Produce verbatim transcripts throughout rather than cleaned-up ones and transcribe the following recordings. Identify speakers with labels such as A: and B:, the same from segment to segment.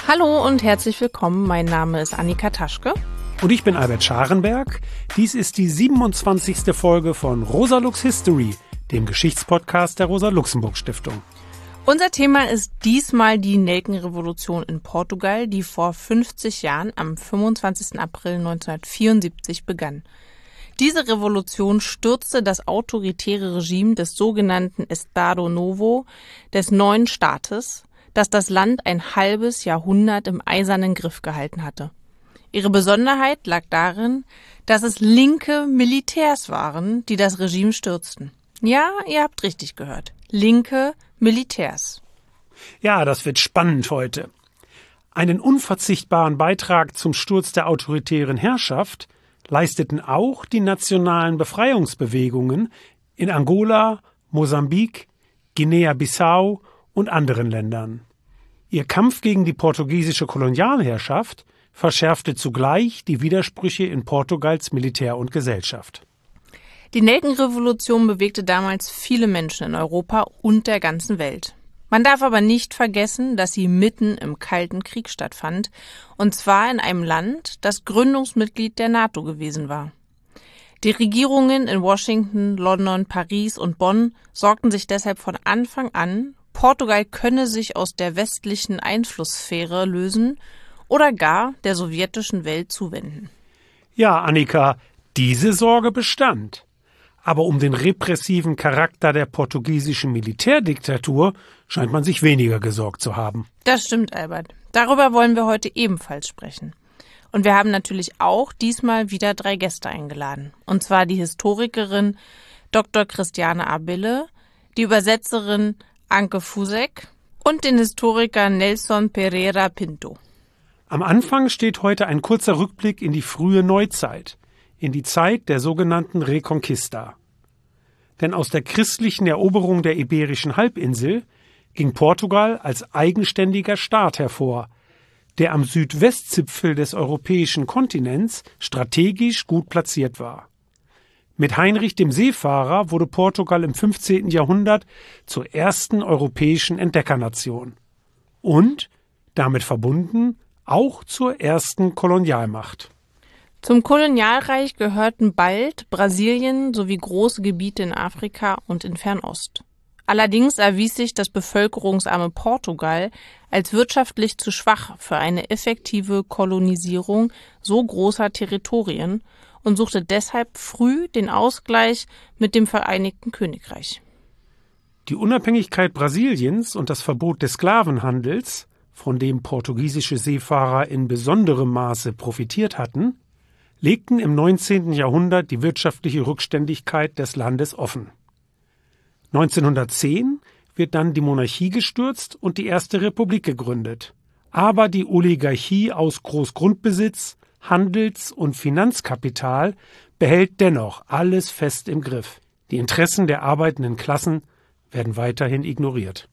A: Hallo und herzlich willkommen. Mein Name ist Annika Taschke.
B: Und ich bin Albert Scharenberg. Dies ist die siebenundzwanzigste Folge von Rosa-Lux History, dem Geschichtspodcast der Rosa-Luxemburg-Stiftung.
A: Unser Thema ist diesmal die Nelkenrevolution in Portugal, die vor fünfzig Jahren am fünfundzwanzigsten April neunzehnhundertvierundsiebzig begann. Diese Revolution stürzte das autoritäre Regime des sogenannten Estado Novo, des neuen Staates, das das Land ein halbes Jahrhundert im eisernen Griff gehalten hatte. Ihre Besonderheit lag darin, dass es linke Militärs waren, die das Regime stürzten. Ja, ihr habt richtig gehört. Linke Militärs.
B: Ja, das wird spannend heute. Einen unverzichtbaren Beitrag zum Sturz der autoritären Herrschaft leisteten auch die nationalen Befreiungsbewegungen in Angola, Mosambik, Guinea-Bissau und anderen Ländern. Ihr Kampf gegen die portugiesische Kolonialherrschaft verschärfte zugleich die Widersprüche in Portugals Militär und Gesellschaft.
A: Die Nelkenrevolution bewegte damals viele Menschen in Europa und der ganzen Welt. Man darf aber nicht vergessen, dass sie mitten im Kalten Krieg stattfand, und zwar in einem Land, das Gründungsmitglied der NATO gewesen war. Die Regierungen in Washington, London, Paris und Bonn sorgten sich deshalb von Anfang an, Portugal könne sich aus der westlichen Einflusssphäre lösen oder gar der sowjetischen Welt zuwenden.
B: Ja, Annika, diese Sorge bestand. Aber um den repressiven Charakter der portugiesischen Militärdiktatur scheint man sich weniger gesorgt zu haben.
A: Das stimmt, Albert. Darüber wollen wir heute ebenfalls sprechen. Und wir haben natürlich auch diesmal wieder drei Gäste eingeladen. Und zwar die Historikerin Doktor Christiane Abille, die Übersetzerin Anke Fusek und den Historiker Nelson Pereira Pinto.
B: Am Anfang steht heute ein kurzer Rückblick in die frühe Neuzeit, in die Zeit der sogenannten Reconquista. Denn aus der christlichen Eroberung der Iberischen Halbinsel ging Portugal als eigenständiger Staat hervor, der am Südwestzipfel des europäischen Kontinents strategisch gut platziert war. Mit Heinrich dem Seefahrer wurde Portugal im fünfzehnten Jahrhundert zur ersten europäischen Entdeckernation und, damit verbunden, auch zur ersten Kolonialmacht.
A: Zum Kolonialreich gehörten bald Brasilien sowie große Gebiete in Afrika und in Fernost. Allerdings erwies sich das bevölkerungsarme Portugal als wirtschaftlich zu schwach für eine effektive Kolonisierung so großer Territorien und suchte deshalb früh den Ausgleich mit dem Vereinigten Königreich.
B: Die Unabhängigkeit Brasiliens und das Verbot des Sklavenhandels, von dem portugiesische Seefahrer in besonderem Maße profitiert hatten, legten im neunzehnten Jahrhundert die wirtschaftliche Rückständigkeit des Landes offen. neunzehnhundertzehn wird dann die Monarchie gestürzt und die erste Republik gegründet. Aber die Oligarchie aus Großgrundbesitz, Handels- und Finanzkapital behält dennoch alles fest im Griff. Die Interessen der arbeitenden Klassen werden weiterhin ignoriert.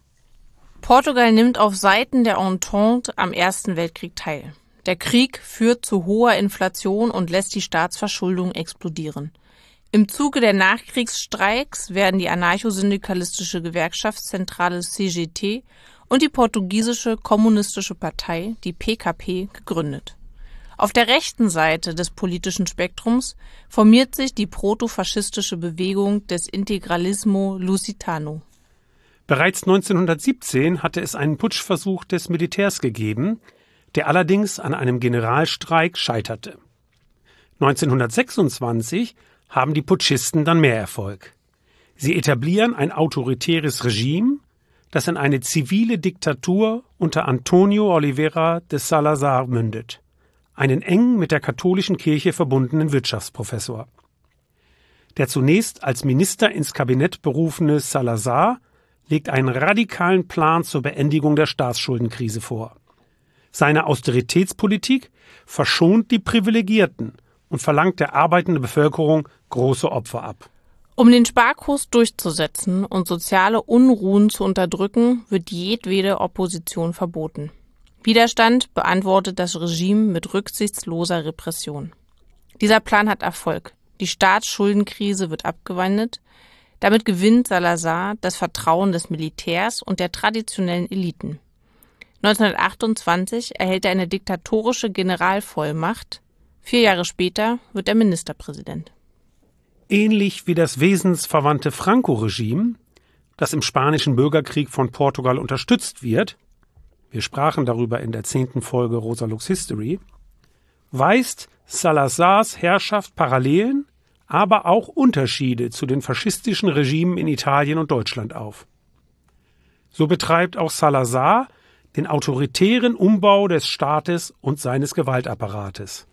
A: Portugal nimmt auf Seiten der Entente am Ersten Weltkrieg teil. Der Krieg führt zu hoher Inflation und lässt die Staatsverschuldung explodieren. Im Zuge der Nachkriegsstreiks werden die anarchosyndikalistische Gewerkschaftszentrale C G T und die portugiesische kommunistische Partei, die P K P, gegründet. Auf der rechten Seite des politischen Spektrums formiert sich die protofaschistische Bewegung des Integralismo Lusitano.
B: Bereits neunzehnhundertsiebzehn hatte es einen Putschversuch des Militärs gegeben, der allerdings an einem Generalstreik scheiterte. neunzehnhundertsechsundzwanzig haben die Putschisten dann mehr Erfolg. Sie etablieren ein autoritäres Regime, das in eine zivile Diktatur unter Antonio Oliveira de Salazar mündet, einen eng mit der katholischen Kirche verbundenen Wirtschaftsprofessor. Der zunächst als Minister ins Kabinett berufene Salazar legt einen radikalen Plan zur Beendigung der Staatsschuldenkrise vor. Seine Austeritätspolitik verschont die Privilegierten und verlangt der arbeitenden Bevölkerung große Opfer ab.
A: Um den Sparkurs durchzusetzen und soziale Unruhen zu unterdrücken, wird jedwede Opposition verboten. Widerstand beantwortet das Regime mit rücksichtsloser Repression. Dieser Plan hat Erfolg. Die Staatsschuldenkrise wird abgewendet. Damit gewinnt Salazar das Vertrauen des Militärs und der traditionellen Eliten. neunzehnhundertachtundzwanzig erhält er eine diktatorische Generalvollmacht. Vier Jahre später wird er Ministerpräsident.
B: Ähnlich wie das wesensverwandte Franco-Regime, das im Spanischen Bürgerkrieg von Portugal unterstützt wird, wir sprachen darüber in der zehnten Folge Rosa Lux History, weist Salazars Herrschaft Parallelen, aber auch Unterschiede zu den faschistischen Regimen in Italien und Deutschland auf. So betreibt auch Salazar den autoritären Umbau des Staates und seines Gewaltapparates.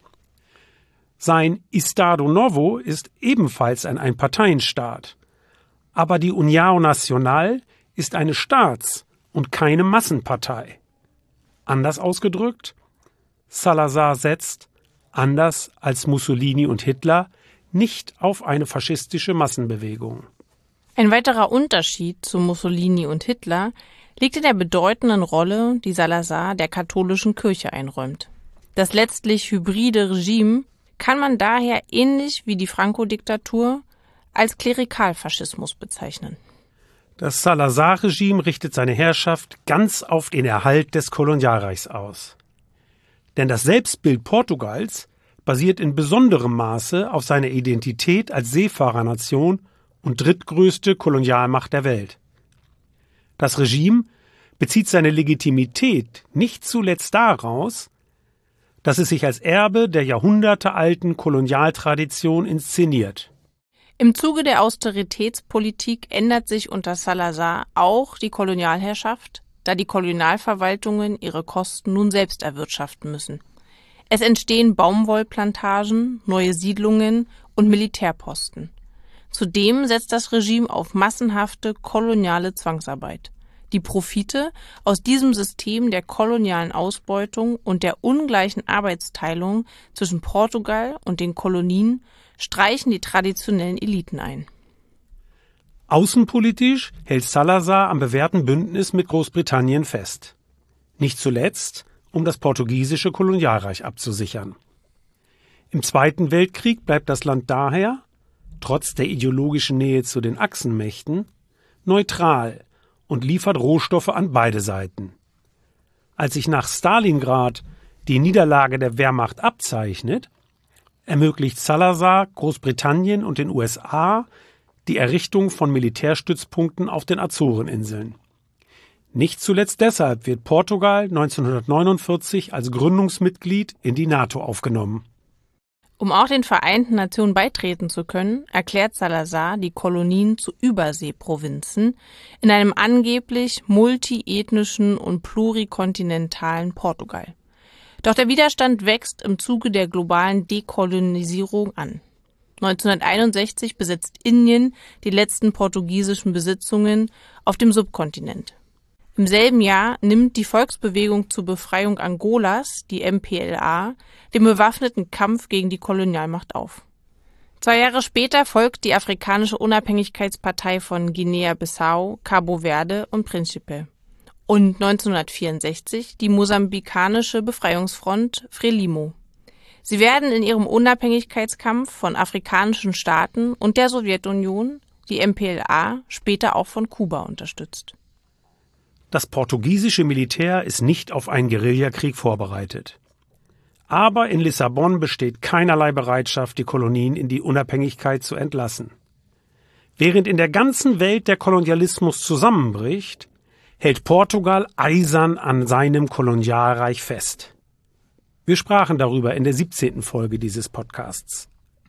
B: Sein Estado Novo ist ebenfalls ein Einparteienstaat, aber die União Nacional ist eine Staats- und keine Massenpartei. Anders ausgedrückt, Salazar setzt, anders als Mussolini und Hitler, nicht auf eine faschistische Massenbewegung.
A: Ein weiterer Unterschied zu Mussolini und Hitler liegt in der bedeutenden Rolle, die Salazar der katholischen Kirche einräumt. Das letztlich hybride Regime kann man daher ähnlich wie die Franco-Diktatur als Klerikalfaschismus bezeichnen.
B: Das Salazar-Regime richtet seine Herrschaft ganz auf den Erhalt des Kolonialreichs aus. Denn das Selbstbild Portugals basiert in besonderem Maße auf seiner Identität als Seefahrernation und drittgrößte Kolonialmacht der Welt. Das Regime bezieht seine Legitimität nicht zuletzt daraus, dass es sich als Erbe der jahrhundertealten Kolonialtradition inszeniert.
A: Im Zuge der Austeritätspolitik ändert sich unter Salazar auch die Kolonialherrschaft, da die Kolonialverwaltungen ihre Kosten nun selbst erwirtschaften müssen. Es entstehen Baumwollplantagen, neue Siedlungen und Militärposten. Zudem setzt das Regime auf massenhafte koloniale Zwangsarbeit. Die Profite aus diesem System der kolonialen Ausbeutung und der ungleichen Arbeitsteilung zwischen Portugal und den Kolonien streichen die traditionellen Eliten ein.
B: Außenpolitisch hält Salazar am bewährten Bündnis mit Großbritannien fest. Nicht zuletzt, um das portugiesische Kolonialreich abzusichern. Im Zweiten Weltkrieg bleibt das Land daher, trotz der ideologischen Nähe zu den Achsenmächten, neutral und liefert Rohstoffe an beide Seiten. Als sich nach Stalingrad die Niederlage der Wehrmacht abzeichnet, ermöglicht Salazar Großbritannien und den U S A die Errichtung von Militärstützpunkten auf den Azoreninseln. Nicht zuletzt deshalb wird Portugal neunzehnhundertneunundvierzig als Gründungsmitglied in die NATO aufgenommen.
A: Um auch den Vereinten Nationen beitreten zu können, erklärt Salazar die Kolonien zu Überseeprovinzen in einem angeblich multiethnischen und plurikontinentalen Portugal. Doch der Widerstand wächst im Zuge der globalen Dekolonisierung an. neunzehnhunderteinundsechzig besetzt Indien die letzten portugiesischen Besitzungen auf dem Subkontinent. Im selben Jahr nimmt die Volksbewegung zur Befreiung Angolas, die M P L A, den bewaffneten Kampf gegen die Kolonialmacht auf. Zwei Jahre später folgt die Afrikanische Unabhängigkeitspartei von Guinea-Bissau, Cabo Verde und Príncipe. Und neunzehnhundertvierundsechzig die mosambikanische Befreiungsfront Frelimo. Sie werden in ihrem Unabhängigkeitskampf von afrikanischen Staaten und der Sowjetunion, die M P L A, später auch von Kuba unterstützt.
B: Das portugiesische Militär ist nicht auf einen Guerillakrieg vorbereitet. Aber in Lissabon besteht keinerlei Bereitschaft, die Kolonien in die Unabhängigkeit zu entlassen. Während in der ganzen Welt der Kolonialismus zusammenbricht, hält Portugal eisern an seinem Kolonialreich fest. Wir sprachen darüber in der siebzehnten Folge dieses Podcasts.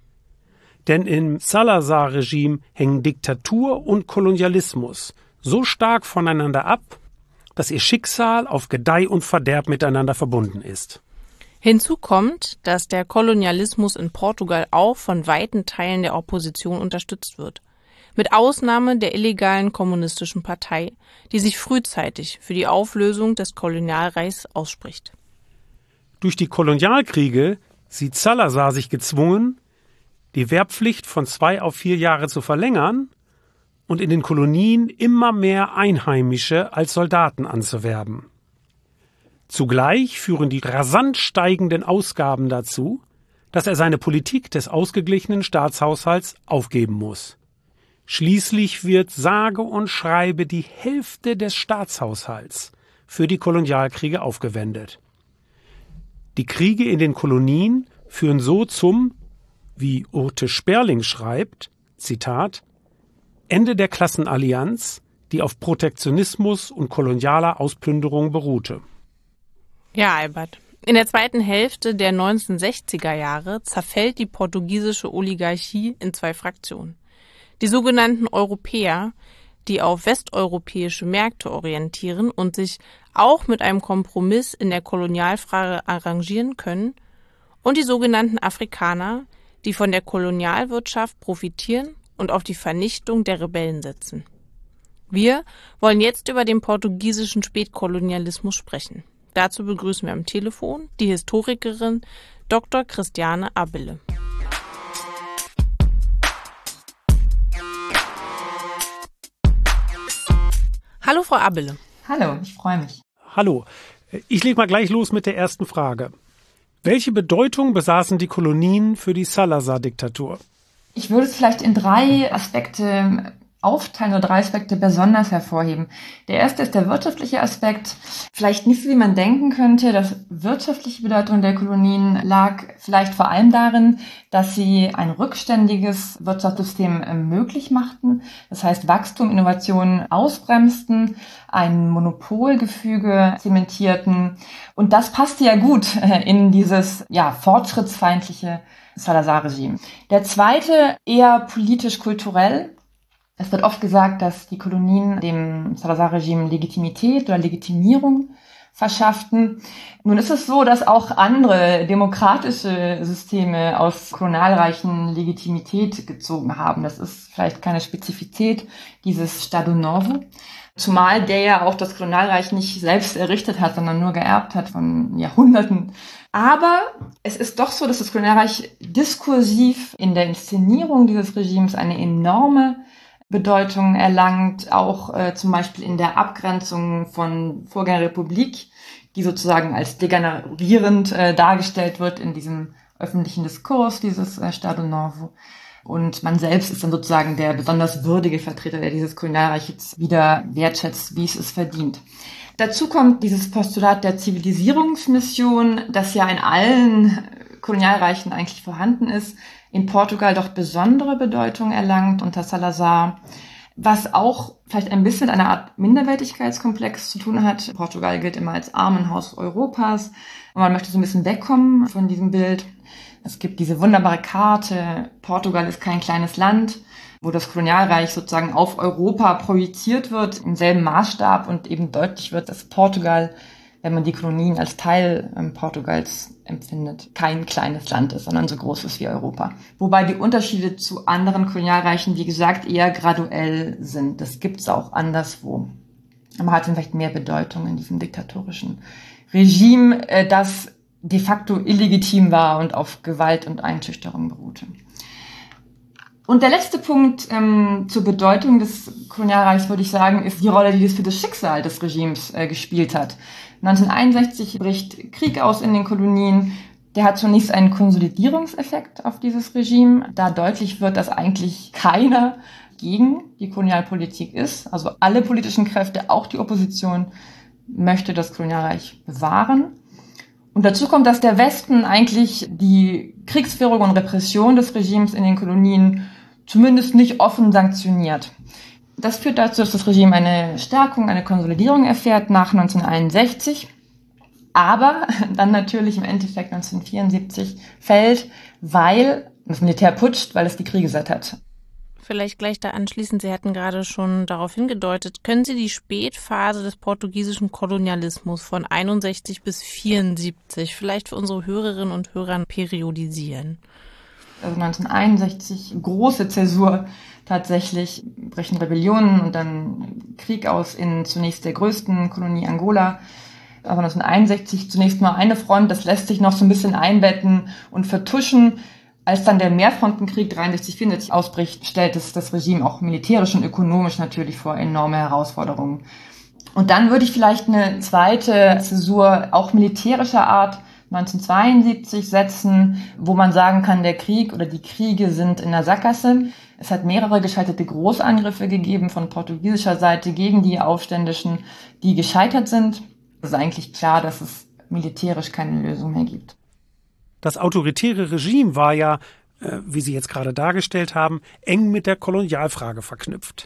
B: Denn im Salazar-Regime hängen Diktatur und Kolonialismus so stark voneinander ab, dass ihr Schicksal auf Gedeih und Verderb miteinander verbunden ist.
A: Hinzu kommt, dass der Kolonialismus in Portugal auch von weiten Teilen der Opposition unterstützt wird. Mit Ausnahme der illegalen kommunistischen Partei, die sich frühzeitig für die Auflösung des Kolonialreichs ausspricht.
B: Durch die Kolonialkriege sieht Salazar sich gezwungen, die Wehrpflicht von zwei auf vier Jahre zu verlängern und in den Kolonien immer mehr Einheimische als Soldaten anzuwerben. Zugleich führen die rasant steigenden Ausgaben dazu, dass er seine Politik des ausgeglichenen Staatshaushalts aufgeben muss. Schließlich wird sage und schreibe die Hälfte des Staatshaushalts für die Kolonialkriege aufgewendet. Die Kriege in den Kolonien führen so zum, wie Urte Sperling schreibt, Zitat, Ende der Klassenallianz, die auf Protektionismus und kolonialer Ausplünderung beruhte.
A: Ja, Albert. In der zweiten Hälfte der neunzehnhundertsechziger Jahre zerfällt die portugiesische Oligarchie in zwei Fraktionen. Die sogenannten Europäer, die auf westeuropäische Märkte orientieren und sich auch mit einem Kompromiss in der Kolonialfrage arrangieren können, und die sogenannten Afrikaner, die von der Kolonialwirtschaft profitieren und auf die Vernichtung der Rebellen setzen. Wir wollen jetzt über den portugiesischen Spätkolonialismus sprechen. Dazu begrüßen wir am Telefon die Historikerin Doktor Christiane Abele. Hallo Frau Abele.
C: Hallo, ich freue mich.
B: Hallo, ich lege mal gleich los mit der ersten Frage. Welche Bedeutung besaßen die Kolonien für die Salazar-Diktatur?
C: Ich würde es vielleicht in drei Aspekte aufteilen oder drei Aspekte besonders hervorheben. Der erste ist der wirtschaftliche Aspekt. Vielleicht nicht so, wie man denken könnte. Das wirtschaftliche Bedeutung der Kolonien lag vielleicht vor allem darin, dass sie ein rückständiges Wirtschaftssystem möglich machten. Das heißt, Wachstum, Innovationen ausbremsten, ein Monopolgefüge zementierten. Und das passte ja gut in dieses, ja, fortschrittsfeindliche Salazar-Regime. Der zweite, eher politisch-kulturell. Es wird oft gesagt, dass die Kolonien dem Salazar-Regime Legitimität oder Legitimierung verschafften. Nun ist es so, dass auch andere demokratische Systeme aus Kolonialreichen Legitimität gezogen haben. Das ist vielleicht keine Spezifität dieses Estado Novo. Zumal der ja auch das Kolonialreich nicht selbst errichtet hat, sondern nur geerbt hat von Jahrhunderten. Aber es ist doch so, dass das Kolonialreich diskursiv in der Inszenierung dieses Regimes eine enorme Bedeutung erlangt, auch äh, zum Beispiel in der Abgrenzung von Vorgängerrepublik, die sozusagen als degenerierend äh, dargestellt wird in diesem öffentlichen Diskurs, dieses äh, Estado Novo. Und man selbst ist dann sozusagen der besonders würdige Vertreter, der dieses Kolonialreich jetzt wieder wertschätzt, wie es es verdient. Dazu kommt dieses Postulat der Zivilisierungsmission, das ja in allen Kolonialreichen eigentlich vorhanden ist, in Portugal doch besondere Bedeutung erlangt unter Salazar, was auch vielleicht ein bisschen mit einer Art Minderwertigkeitskomplex zu tun hat. Portugal gilt immer als Armenhaus Europas und man möchte so ein bisschen wegkommen von diesem Bild. Es gibt diese wunderbare Karte, Portugal ist kein kleines Land, wo das Kolonialreich sozusagen auf Europa projiziert wird, im selben Maßstab und eben deutlich wird, dass Portugal, wenn man die Kolonien als Teil ähm, Portugals empfindet, kein kleines Land ist, sondern so groß ist wie Europa. Wobei die Unterschiede zu anderen Kolonialreichen, wie gesagt, eher graduell sind. Das gibt's auch anderswo. Aber hat vielleicht mehr Bedeutung in diesem diktatorischen Regime, äh, das de facto illegitim war und auf Gewalt und Einschüchterung beruhte. Und der letzte Punkt ähm, zur Bedeutung des Kolonialreichs, würde ich sagen, ist die Rolle, die das für das Schicksal des Regimes äh, gespielt hat. neunzehnhunderteinundsechzig bricht Krieg aus in den Kolonien. Der hat zunächst einen Konsolidierungseffekt auf dieses Regime, da deutlich wird, dass eigentlich keiner gegen die Kolonialpolitik ist. Also alle politischen Kräfte, auch die Opposition, möchte das Kolonialreich bewahren. Und dazu kommt, dass der Westen eigentlich die Kriegsführung und Repression des Regimes in den Kolonien zumindest nicht offen sanktioniert. Das führt dazu, dass das Regime eine Stärkung, eine Konsolidierung erfährt nach neunzehnhunderteinundsechzig, aber dann natürlich im Endeffekt neunzehnhundertvierundsiebzig fällt, weil das Militär putscht, weil es die Kriege satt hat.
A: Vielleicht gleich da anschließend, Sie hatten gerade schon darauf hingedeutet, können Sie die Spätphase des portugiesischen Kolonialismus von einundsechzig bis vierundsiebzig vielleicht für unsere Hörerinnen und Hörer periodisieren?
C: Also neunzehnhunderteinundsechzig, große Zäsur tatsächlich, brechen Rebellionen und dann Krieg aus in zunächst der größten Kolonie Angola. Aber neunzehnhunderteinundsechzig zunächst nur eine Front, das lässt sich noch so ein bisschen einbetten und vertuschen. Als dann der Mehrfrontenkrieg dreiundsechzig vierundsechzig ausbricht, stellt es das Regime auch militärisch und ökonomisch natürlich vor enorme Herausforderungen. Und dann würde ich vielleicht eine zweite Zäsur, auch militärischer Art, neunzehnhundertzweiundsiebzig setzen, wo man sagen kann, der Krieg oder die Kriege sind in der Sackgasse. Es hat mehrere gescheiterte Großangriffe gegeben von portugiesischer Seite gegen die Aufständischen, die gescheitert sind. Es ist eigentlich klar, dass es militärisch keine Lösung mehr gibt.
B: Das autoritäre Regime war ja, äh, wie Sie jetzt gerade dargestellt haben, eng mit der Kolonialfrage verknüpft.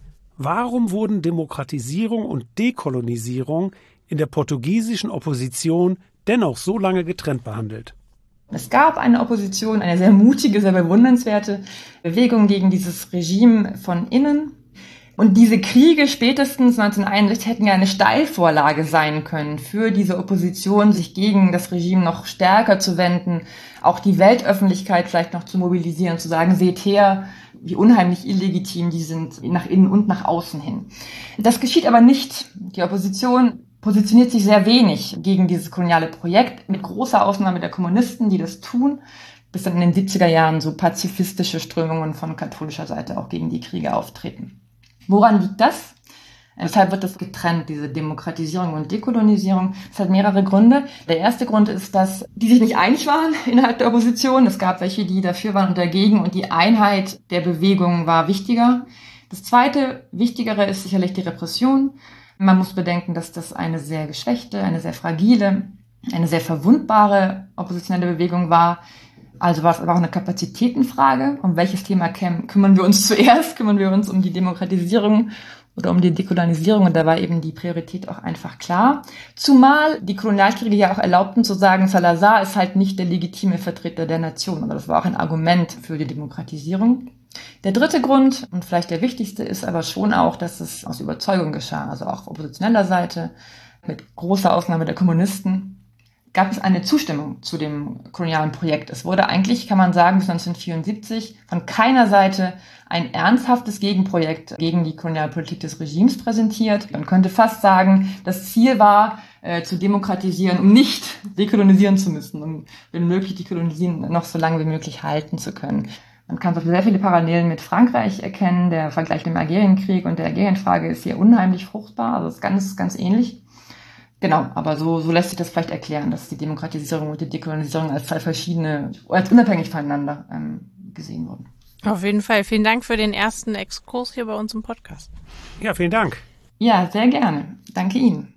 B: Warum wurden Demokratisierung und Dekolonisierung in der portugiesischen Opposition dennoch so lange getrennt behandelt?
C: Es gab eine Opposition, eine sehr mutige, sehr bewundernswerte Bewegung gegen dieses Regime von innen. Und diese Kriege spätestens neunzehnhunderteinundsechzig hätten ja eine Steilvorlage sein können für diese Opposition, sich gegen das Regime noch stärker zu wenden, auch die Weltöffentlichkeit vielleicht noch zu mobilisieren, zu sagen, seht her, wie unheimlich illegitim die sind, nach innen und nach außen hin. Das geschieht aber nicht. Die Opposition positioniert sich sehr wenig gegen dieses koloniale Projekt, mit großer Ausnahme der Kommunisten, die das tun, bis dann in den siebziger Jahren so pazifistische Strömungen von katholischer Seite auch gegen die Kriege auftreten. Woran liegt das? Deshalb wird das getrennt, diese Demokratisierung und Dekolonisierung. Das hat mehrere Gründe. Der erste Grund ist, dass die sich nicht einig waren innerhalb der Opposition. Es gab welche, die dafür waren und dagegen, und die Einheit der Bewegung war wichtiger. Das zweite, wichtigere ist sicherlich die Repression. Man muss bedenken, dass das eine sehr geschwächte, eine sehr fragile, eine sehr verwundbare oppositionelle Bewegung war. Also war es aber auch eine Kapazitätenfrage. Um welches Thema kümmern wir uns zuerst? Kümmern wir uns um die Demokratisierung oder um die Dekolonisierung? Und da war eben die Priorität auch einfach klar. Zumal die Kolonialkriege ja auch erlaubten zu sagen, Salazar ist halt nicht der legitime Vertreter der Nation. Aber das war auch ein Argument für die Demokratisierung. Der dritte Grund, und vielleicht der wichtigste, ist aber schon auch, dass es aus Überzeugung geschah. Also auch auf oppositioneller Seite, mit großer Ausnahme der Kommunisten, gab es eine Zustimmung zu dem kolonialen Projekt. Es wurde eigentlich, kann man sagen, bis neunzehnhundertvierundsiebzig von keiner Seite ein ernsthaftes Gegenprojekt gegen die Kolonialpolitik des Regimes präsentiert. Man könnte fast sagen, das Ziel war, äh, zu demokratisieren, um nicht dekolonisieren zu müssen, um, wenn möglich, die Kolonien noch so lange wie möglich halten zu können. Man kann so sehr viele Parallelen mit Frankreich erkennen. Der Vergleich mit dem Algerienkrieg und der Algerienfrage ist hier unheimlich fruchtbar. Also es ist ganz, ganz ähnlich. Genau, aber so, so lässt sich das vielleicht erklären, dass die Demokratisierung und die Dekolonisierung als zwei verschiedene, als unabhängig voneinander ähm, gesehen wurden.
A: Auf jeden Fall. Vielen Dank für den ersten Exkurs hier bei uns im Podcast.
B: Ja, vielen Dank.
C: Ja, sehr gerne. Danke Ihnen.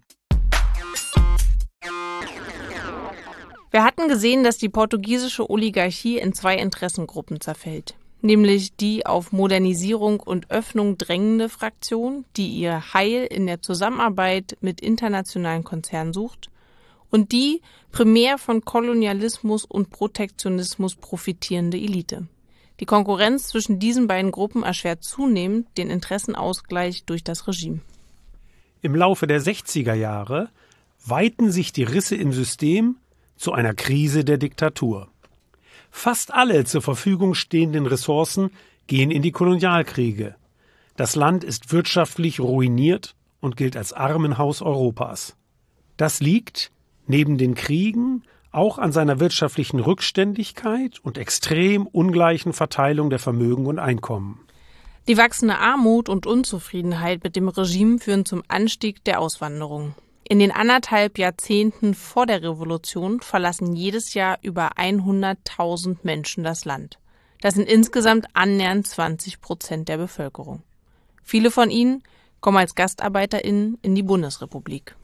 A: Wir hatten gesehen, dass die portugiesische Oligarchie in zwei Interessengruppen zerfällt. Nämlich die auf Modernisierung und Öffnung drängende Fraktion, die ihr Heil in der Zusammenarbeit mit internationalen Konzernen sucht, und die primär von Kolonialismus und Protektionismus profitierende Elite. Die Konkurrenz zwischen diesen beiden Gruppen erschwert zunehmend den Interessenausgleich durch das Regime.
B: Im Laufe der sechziger Jahre weiten sich die Risse im System zu einer Krise der Diktatur. Fast alle zur Verfügung stehenden Ressourcen gehen in die Kolonialkriege. Das Land ist wirtschaftlich ruiniert und gilt als Armenhaus Europas. Das liegt, neben den Kriegen, auch an seiner wirtschaftlichen Rückständigkeit und extrem ungleichen Verteilung der Vermögen und Einkommen.
A: Die wachsende Armut und Unzufriedenheit mit dem Regime führen zum Anstieg der Auswanderung. In den anderthalb Jahrzehnten vor der Revolution verlassen jedes Jahr über hunderttausend Menschen das Land. Das sind insgesamt annähernd zwanzig Prozent der Bevölkerung. Viele von ihnen kommen als GastarbeiterInnen in die Bundesrepublik.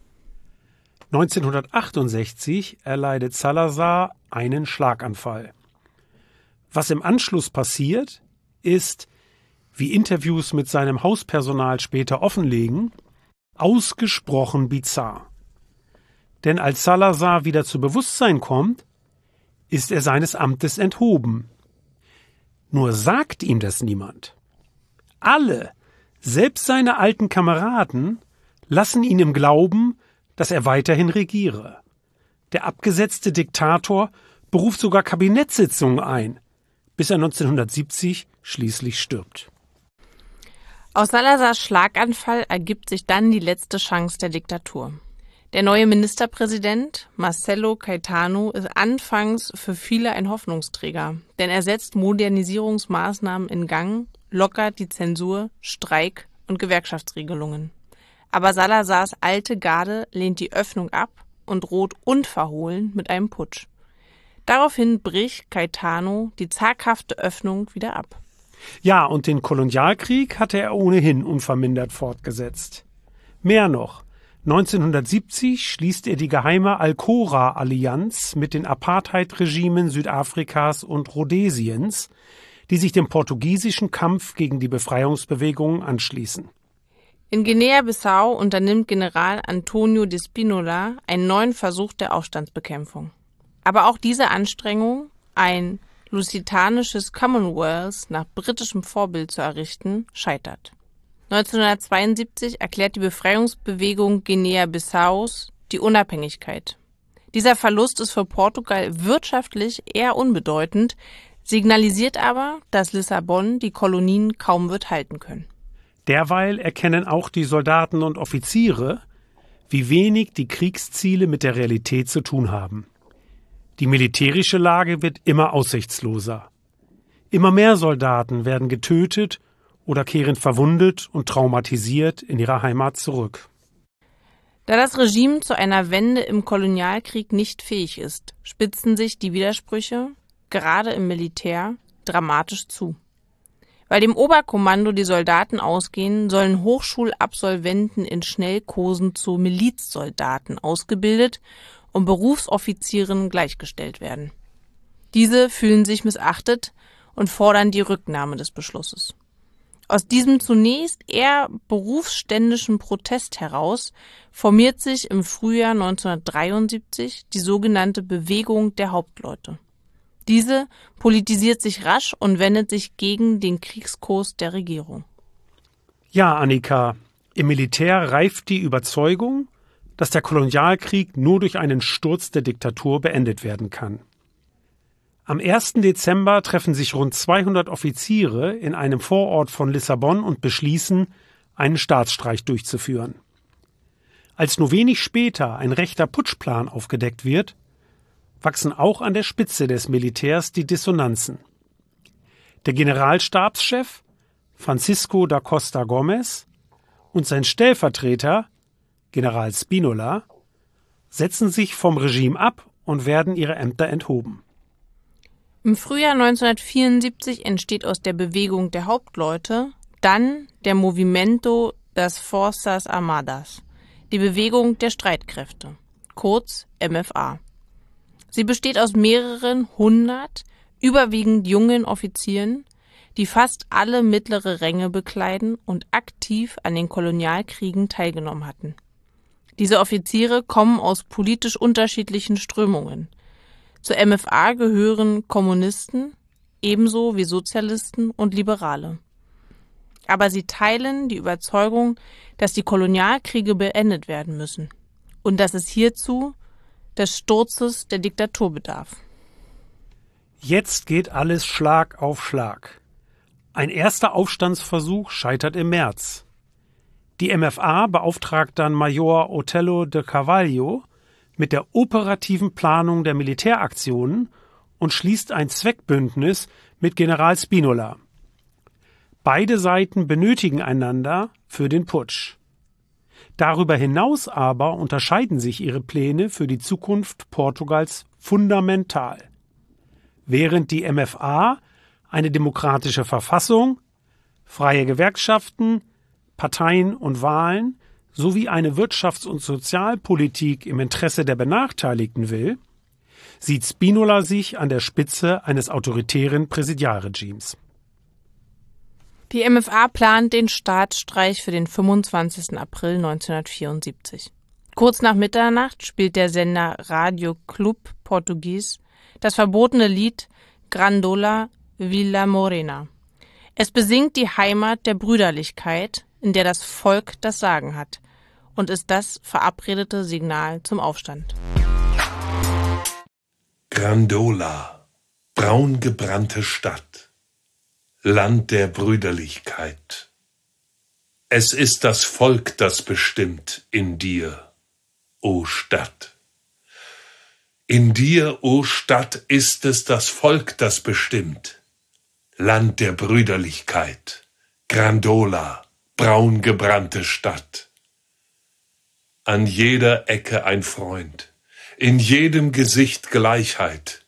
B: neunzehnhundertachtundsechzig erleidet Salazar einen Schlaganfall. Was im Anschluss passiert, ist, wie Interviews mit seinem Hauspersonal später offenlegen, ausgesprochen bizarr. Denn als Salazar wieder zu Bewusstsein kommt, ist er seines Amtes enthoben. Nur sagt ihm das niemand. Alle, selbst seine alten Kameraden, lassen ihn im Glauben, dass er weiterhin regiere. Der abgesetzte Diktator beruft sogar Kabinettssitzungen ein, bis er neunzehnhundertsiebzig schließlich stirbt.
A: Aus Salazars Schlaganfall ergibt sich dann die letzte Chance der Diktatur. Der neue Ministerpräsident, Marcelo Caetano, ist anfangs für viele ein Hoffnungsträger, denn er setzt Modernisierungsmaßnahmen in Gang, lockert die Zensur, Streik und Gewerkschaftsregelungen. Aber Salazars alte Garde lehnt die Öffnung ab und droht unverhohlen mit einem Putsch. Daraufhin bricht Caetano die zaghafte Öffnung wieder ab.
B: Ja, und den Kolonialkrieg hatte er ohnehin unvermindert fortgesetzt. Mehr noch, neunzehnhundertsiebzig schließt er die geheime Alcora-Allianz mit den Apartheid-Regimen Südafrikas und Rhodesiens, die sich dem portugiesischen Kampf gegen die Befreiungsbewegungen anschließen.
A: In Guinea-Bissau unternimmt General Antonio de Spinola einen neuen Versuch der Aufstandsbekämpfung. Aber auch diese Anstrengung, ein lusitanisches Commonwealth nach britischem Vorbild zu errichten, scheitert. neunzehnhundertzweiundsiebzig erklärt die Befreiungsbewegung Guinea-Bissaus die Unabhängigkeit. Dieser Verlust ist für Portugal wirtschaftlich eher unbedeutend, signalisiert aber, dass Lissabon die Kolonien kaum wird halten können.
B: Derweil erkennen auch die Soldaten und Offiziere, wie wenig die Kriegsziele mit der Realität zu tun haben. Die militärische Lage wird immer aussichtsloser. Immer mehr Soldaten werden getötet oder kehren verwundet und traumatisiert in ihre Heimat zurück.
A: Da das Regime zu einer Wende im Kolonialkrieg nicht fähig ist, spitzen sich die Widersprüche, gerade im Militär, dramatisch zu. Weil dem Oberkommando die Soldaten ausgehen, sollen Hochschulabsolventen in Schnellkursen zu Milizsoldaten ausgebildet und Berufsoffizieren gleichgestellt werden. Diese fühlen sich missachtet und fordern die Rücknahme des Beschlusses. Aus diesem zunächst eher berufsständischen Protest heraus formiert sich im Frühjahr neunzehnhundertdreiundsiebzig die sogenannte Bewegung der Hauptleute. Diese politisiert sich rasch und wendet sich gegen den Kriegskurs der Regierung.
B: Ja, Annika, im Militär reift die Überzeugung, dass der Kolonialkrieg nur durch einen Sturz der Diktatur beendet werden kann. Am ersten Dezember treffen sich rund zweihundert Offiziere in einem Vorort von Lissabon und beschließen, einen Staatsstreich durchzuführen. Als nur wenig später ein rechter Putschplan aufgedeckt wird, wachsen auch an der Spitze des Militärs die Dissonanzen. Der Generalstabschef Francisco da Costa Gomes und sein Stellvertreter General Spinola setzen sich vom Regime ab und werden ihre Ämter enthoben.
A: Im Frühjahr neunzehnhundertvierundsiebzig entsteht aus der Bewegung der Hauptleute dann der Movimento das Forças Armadas, die Bewegung der Streitkräfte, kurz M F A. Sie besteht aus mehreren hundert, überwiegend jungen Offizieren, die fast alle mittlere Ränge bekleiden und aktiv an den Kolonialkriegen teilgenommen hatten. Diese Offiziere kommen aus politisch unterschiedlichen Strömungen. Zur M F A gehören Kommunisten, ebenso wie Sozialisten und Liberale. Aber sie teilen die Überzeugung, dass die Kolonialkriege beendet werden müssen und dass es hierzu des Sturzes der Diktatur bedarf.
B: Jetzt geht alles Schlag auf Schlag. Ein erster Aufstandsversuch scheitert im März. Die M F A beauftragt dann Major Otello de Carvalho mit der operativen Planung der Militäraktionen und schließt ein Zweckbündnis mit General Spinola. Beide Seiten benötigen einander für den Putsch. Darüber hinaus aber unterscheiden sich ihre Pläne für die Zukunft Portugals fundamental. Während die M F A eine demokratische Verfassung, freie Gewerkschaften, Parteien und Wahlen sowie eine Wirtschafts- und Sozialpolitik im Interesse der Benachteiligten will, sieht Spinola sich an der Spitze eines autoritären Präsidialregimes.
A: Die M F A plant den Staatsstreich für den fünfundzwanzigsten April neunzehnhundertvierundsiebzig. Kurz nach Mitternacht spielt der Sender Radio Club Portugues das verbotene Lied Grândola Vila Morena. Es besingt die Heimat der Brüderlichkeit, in der das Volk das Sagen hat, und ist das verabredete Signal zum Aufstand.
D: Grândola, braungebrannte Stadt, Land der Brüderlichkeit. Es ist das Volk, das bestimmt in dir, o Stadt. In dir, o Stadt, ist es das Volk, das bestimmt. Land der Brüderlichkeit, Grândola, braungebrannte Stadt. An jeder Ecke ein Freund, in jedem Gesicht Gleichheit.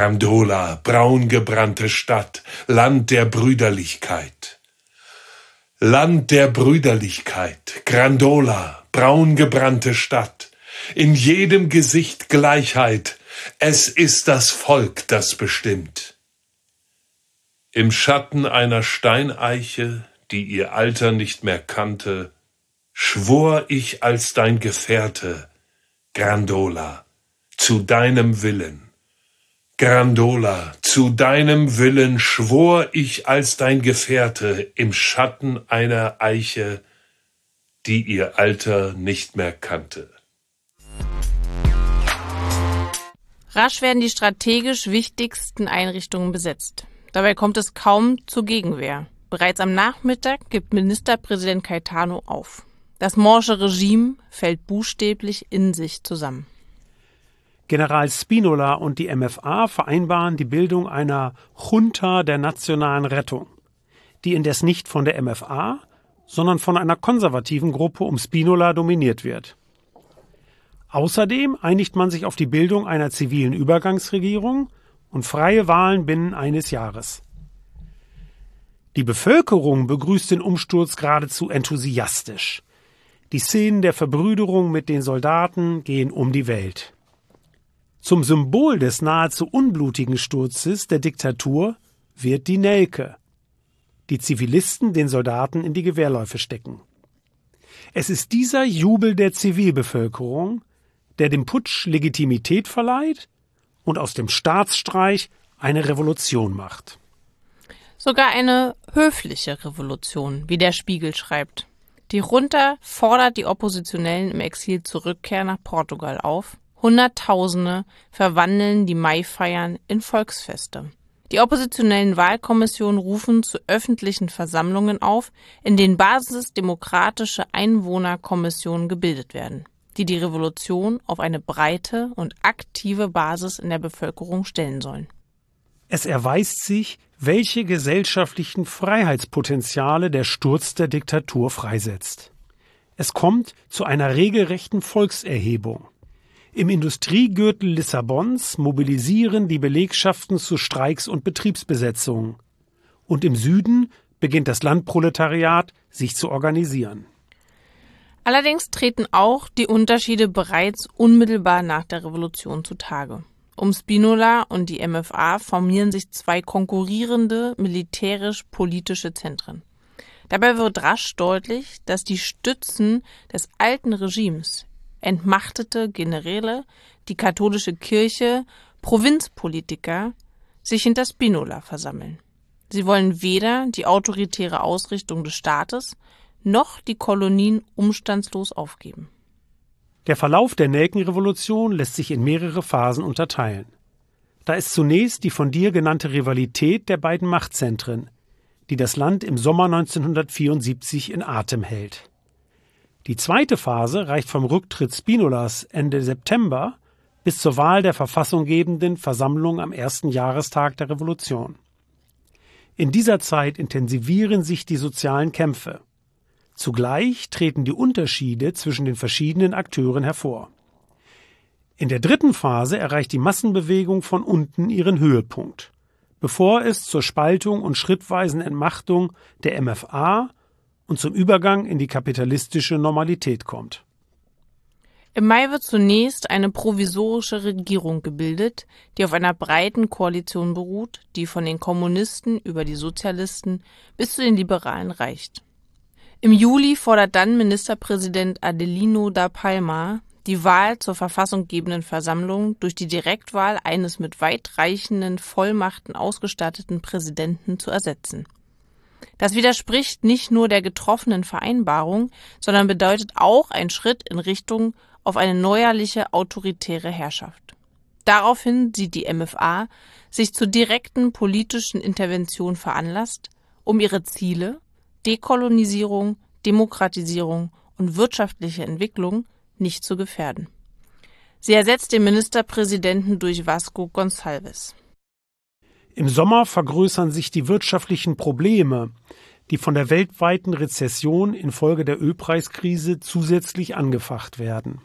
D: Grândola, braungebrannte Stadt, Land der Brüderlichkeit. Land der Brüderlichkeit, Grandola, braungebrannte Stadt, in jedem Gesicht Gleichheit, es ist das Volk, das bestimmt. Im Schatten einer Steineiche, die ihr Alter nicht mehr kannte, schwor ich als dein Gefährte, Grandola, zu deinem Willen. Grandola, zu deinem Willen schwor ich als dein Gefährte im Schatten einer Eiche, die ihr Alter nicht mehr kannte.
A: Rasch werden die strategisch wichtigsten Einrichtungen besetzt. Dabei kommt es kaum zur Gegenwehr. Bereits am Nachmittag gibt Ministerpräsident Caetano auf. Das morsche Regime fällt buchstäblich in sich zusammen.
B: General Spinola und die M F A vereinbaren die Bildung einer Junta der nationalen Rettung, die indes nicht von der M F A, sondern von einer konservativen Gruppe um Spinola dominiert wird. Außerdem einigt man sich auf die Bildung einer zivilen Übergangsregierung und freie Wahlen binnen eines Jahres. Die Bevölkerung begrüßt den Umsturz geradezu enthusiastisch. Die Szenen der Verbrüderung mit den Soldaten gehen um die Welt. Zum Symbol des nahezu unblutigen Sturzes der Diktatur wird die Nelke, die Zivilisten den Soldaten in die Gewehrläufe stecken. Es ist dieser Jubel der Zivilbevölkerung, der dem Putsch Legitimität verleiht und aus dem Staatsstreich eine Revolution macht.
A: Sogar eine höfliche Revolution, wie der Spiegel schreibt. Die Junta fordert die Oppositionellen im Exil zur Rückkehr nach Portugal auf. Hunderttausende verwandeln die Maifeiern in Volksfeste. Die oppositionellen Wahlkommissionen rufen zu öffentlichen Versammlungen auf, in denen basisdemokratische Einwohnerkommissionen gebildet werden, die die Revolution auf eine breite und aktive Basis in der Bevölkerung stellen sollen.
B: Es erweist sich, welche gesellschaftlichen Freiheitspotenziale der Sturz der Diktatur freisetzt. Es kommt zu einer regelrechten Volkserhebung. Im Industriegürtel Lissabons mobilisieren die Belegschaften zu Streiks und Betriebsbesetzungen. Und im Süden beginnt das Landproletariat, sich zu organisieren.
A: Allerdings treten auch die Unterschiede bereits unmittelbar nach der Revolution zutage. Um Spinola und die M F A formieren sich zwei konkurrierende militärisch-politische Zentren. Dabei wird rasch deutlich, dass die Stützen des alten Regimes, entmachtete Generäle, die katholische Kirche, Provinzpolitiker, sich hinter Spinola versammeln. Sie wollen weder die autoritäre Ausrichtung des Staates noch die Kolonien umstandslos aufgeben.
B: Der Verlauf der Nelkenrevolution lässt sich in mehrere Phasen unterteilen. Da ist zunächst die von dir genannte Rivalität der beiden Machtzentren, die das Land im Sommer neunzehnhundertvierundsiebzig in Atem hält. Die zweite Phase reicht vom Rücktritt Spinolas Ende September bis zur Wahl der verfassunggebenden Versammlung am ersten Jahrestag der Revolution. In dieser Zeit intensivieren sich die sozialen Kämpfe. Zugleich treten die Unterschiede zwischen den verschiedenen Akteuren hervor. In der dritten Phase erreicht die Massenbewegung von unten ihren Höhepunkt, bevor es zur Spaltung und schrittweisen Entmachtung der M F A und zum Übergang in die kapitalistische Normalität kommt.
A: Im Mai wird zunächst eine provisorische Regierung gebildet, die auf einer breiten Koalition beruht, die von den Kommunisten über die Sozialisten bis zu den Liberalen reicht. Im Juli fordert dann Ministerpräsident Adelino da Palma die Wahl zur verfassunggebenden Versammlung durch die Direktwahl eines mit weitreichenden Vollmachten ausgestatteten Präsidenten zu ersetzen. Das widerspricht nicht nur der getroffenen Vereinbarung, sondern bedeutet auch einen Schritt in Richtung auf eine neuerliche autoritäre Herrschaft. Daraufhin sieht die M F A sich zur direkten politischen Intervention veranlasst, um ihre Ziele Dekolonisierung, Demokratisierung und wirtschaftliche Entwicklung nicht zu gefährden. Sie ersetzt den Ministerpräsidenten durch Vasco Gonçalves.
B: Im Sommer vergrößern sich die wirtschaftlichen Probleme, die von der weltweiten Rezession infolge der Ölpreiskrise zusätzlich angefacht werden.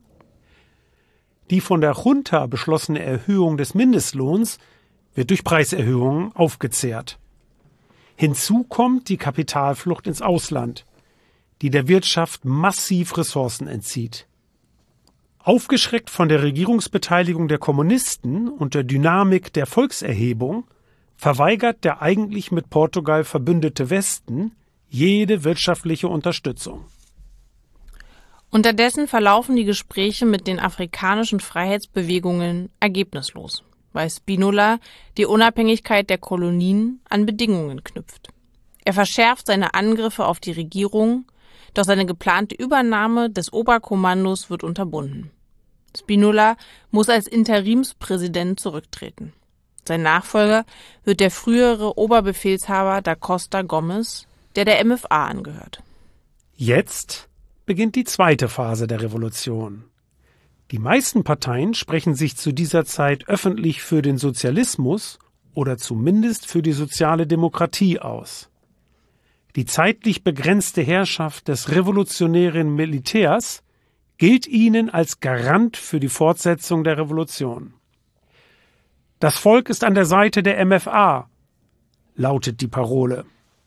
B: Die von der Junta beschlossene Erhöhung des Mindestlohns wird durch Preiserhöhungen aufgezehrt. Hinzu kommt die Kapitalflucht ins Ausland, die der Wirtschaft massiv Ressourcen entzieht. Aufgeschreckt von der Regierungsbeteiligung der Kommunisten und der Dynamik der Volkserhebung verweigert der eigentlich mit Portugal verbündete Westen jede wirtschaftliche Unterstützung.
A: Unterdessen verlaufen die Gespräche mit den afrikanischen Freiheitsbewegungen ergebnislos, weil Spínola die Unabhängigkeit der Kolonien an Bedingungen knüpft. Er verschärft seine Angriffe auf die Regierung, doch seine geplante Übernahme des Oberkommandos wird unterbunden. Spínola muss als Interimspräsident zurücktreten. Sein Nachfolger wird der frühere Oberbefehlshaber da Costa Gomes, der der M F A angehört.
B: Jetzt beginnt die zweite Phase der Revolution. Die meisten Parteien sprechen sich zu dieser Zeit öffentlich für den Sozialismus oder zumindest für die soziale Demokratie aus. Die zeitlich begrenzte Herrschaft des revolutionären Militärs gilt ihnen als Garant für die Fortsetzung der Revolution. Das Volk ist an der Seite der M F A, lautet die Parole.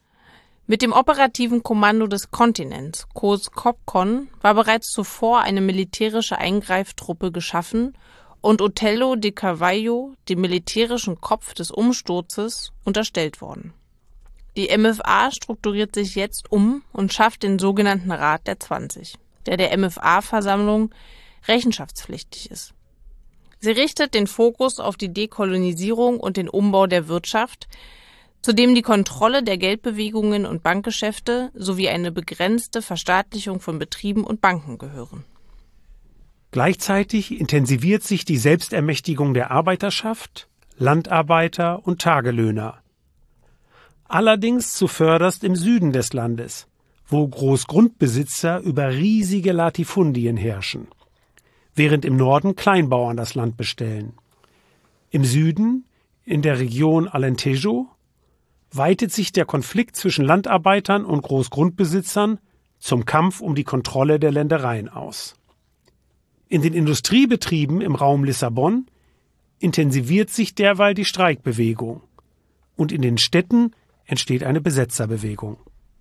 A: Mit dem operativen Kommando des Kontinents, kurz COPCON, war bereits zuvor eine militärische Eingreiftruppe geschaffen und Otelo de Carvalho, dem militärischen Kopf des Umsturzes, unterstellt worden. Die M F A strukturiert sich jetzt um und schafft den sogenannten Rat der zwanzig, der der M F A-Versammlung rechenschaftspflichtig ist. Sie richtet den Fokus auf die Dekolonisierung und den Umbau der Wirtschaft, zu dem die Kontrolle der Geldbewegungen und Bankgeschäfte sowie eine begrenzte Verstaatlichung von Betrieben und Banken gehören.
B: Gleichzeitig intensiviert sich die Selbstermächtigung der Arbeiterschaft, Landarbeiter und Tagelöhner. Allerdings zuvörderst im Süden des Landes, wo Großgrundbesitzer über riesige Latifundien herrschen, während im Norden Kleinbauern das Land bestellen. Im Süden, in der Region Alentejo, weitet sich der Konflikt zwischen Landarbeitern und Großgrundbesitzern zum Kampf um die Kontrolle der Ländereien aus. In den Industriebetrieben im Raum Lissabon intensiviert sich derweil die Streikbewegung und in den Städten entsteht eine Besetzerbewegung.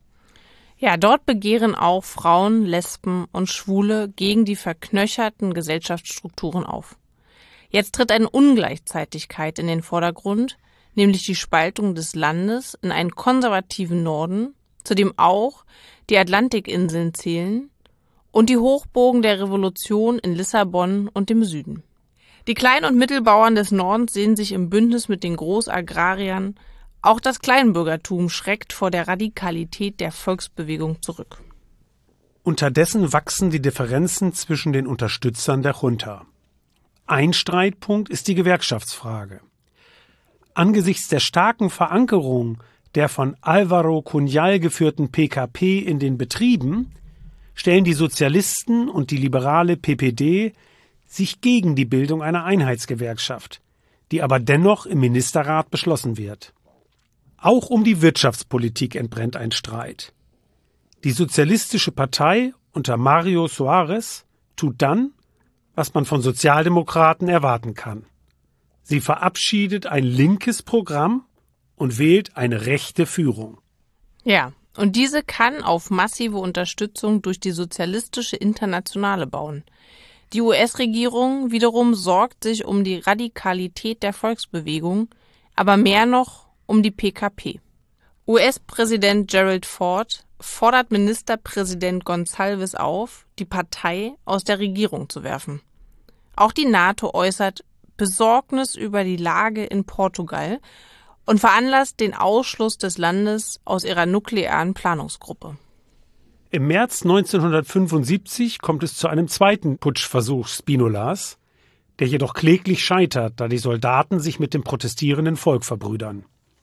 A: Ja, dort begehren auch Frauen, Lesben und Schwule gegen die verknöcherten Gesellschaftsstrukturen auf. Jetzt tritt eine Ungleichzeitigkeit in den Vordergrund, nämlich die Spaltung des Landes in einen konservativen Norden, zu dem auch die Atlantikinseln zählen, und die Hochburgen der Revolution in Lissabon und dem Süden. Die Klein- und Mittelbauern des Nordens sehen sich im Bündnis mit den Großagrariern. Auch das Kleinbürgertum schreckt vor der Radikalität der Volksbewegung zurück.
B: Unterdessen wachsen die Differenzen zwischen den Unterstützern der Junta. Ein Streitpunkt ist die Gewerkschaftsfrage. Angesichts der starken Verankerung der von Álvaro Cunhal geführten P K P in den Betrieben stellen die Sozialisten und die liberale P P D sich gegen die Bildung einer Einheitsgewerkschaft, die aber dennoch im Ministerrat beschlossen wird. Auch um die Wirtschaftspolitik entbrennt ein Streit. Die Sozialistische Partei unter Mário Soares tut dann, was man von Sozialdemokraten erwarten kann. Sie verabschiedet ein linkes Programm und wählt eine rechte Führung.
A: Ja, und diese kann auf massive Unterstützung durch die Sozialistische Internationale bauen. Die U S-Regierung wiederum sorgt sich um die Radikalität der Volksbewegung, aber mehr noch um die P K P. U S-Präsident Gerald Ford fordert Ministerpräsident Gonçalves auf, die Partei aus der Regierung zu werfen. Auch die NATO äußert Besorgnis über die Lage in Portugal und veranlasst den Ausschluss des Landes aus ihrer nuklearen Planungsgruppe.
B: Im März neunzehnhundertfünfundsiebzig kommt es zu einem zweiten Putschversuch Spínolas, der jedoch kläglich scheitert, da die Soldaten sich mit dem protestierenden Volk verbrüdern.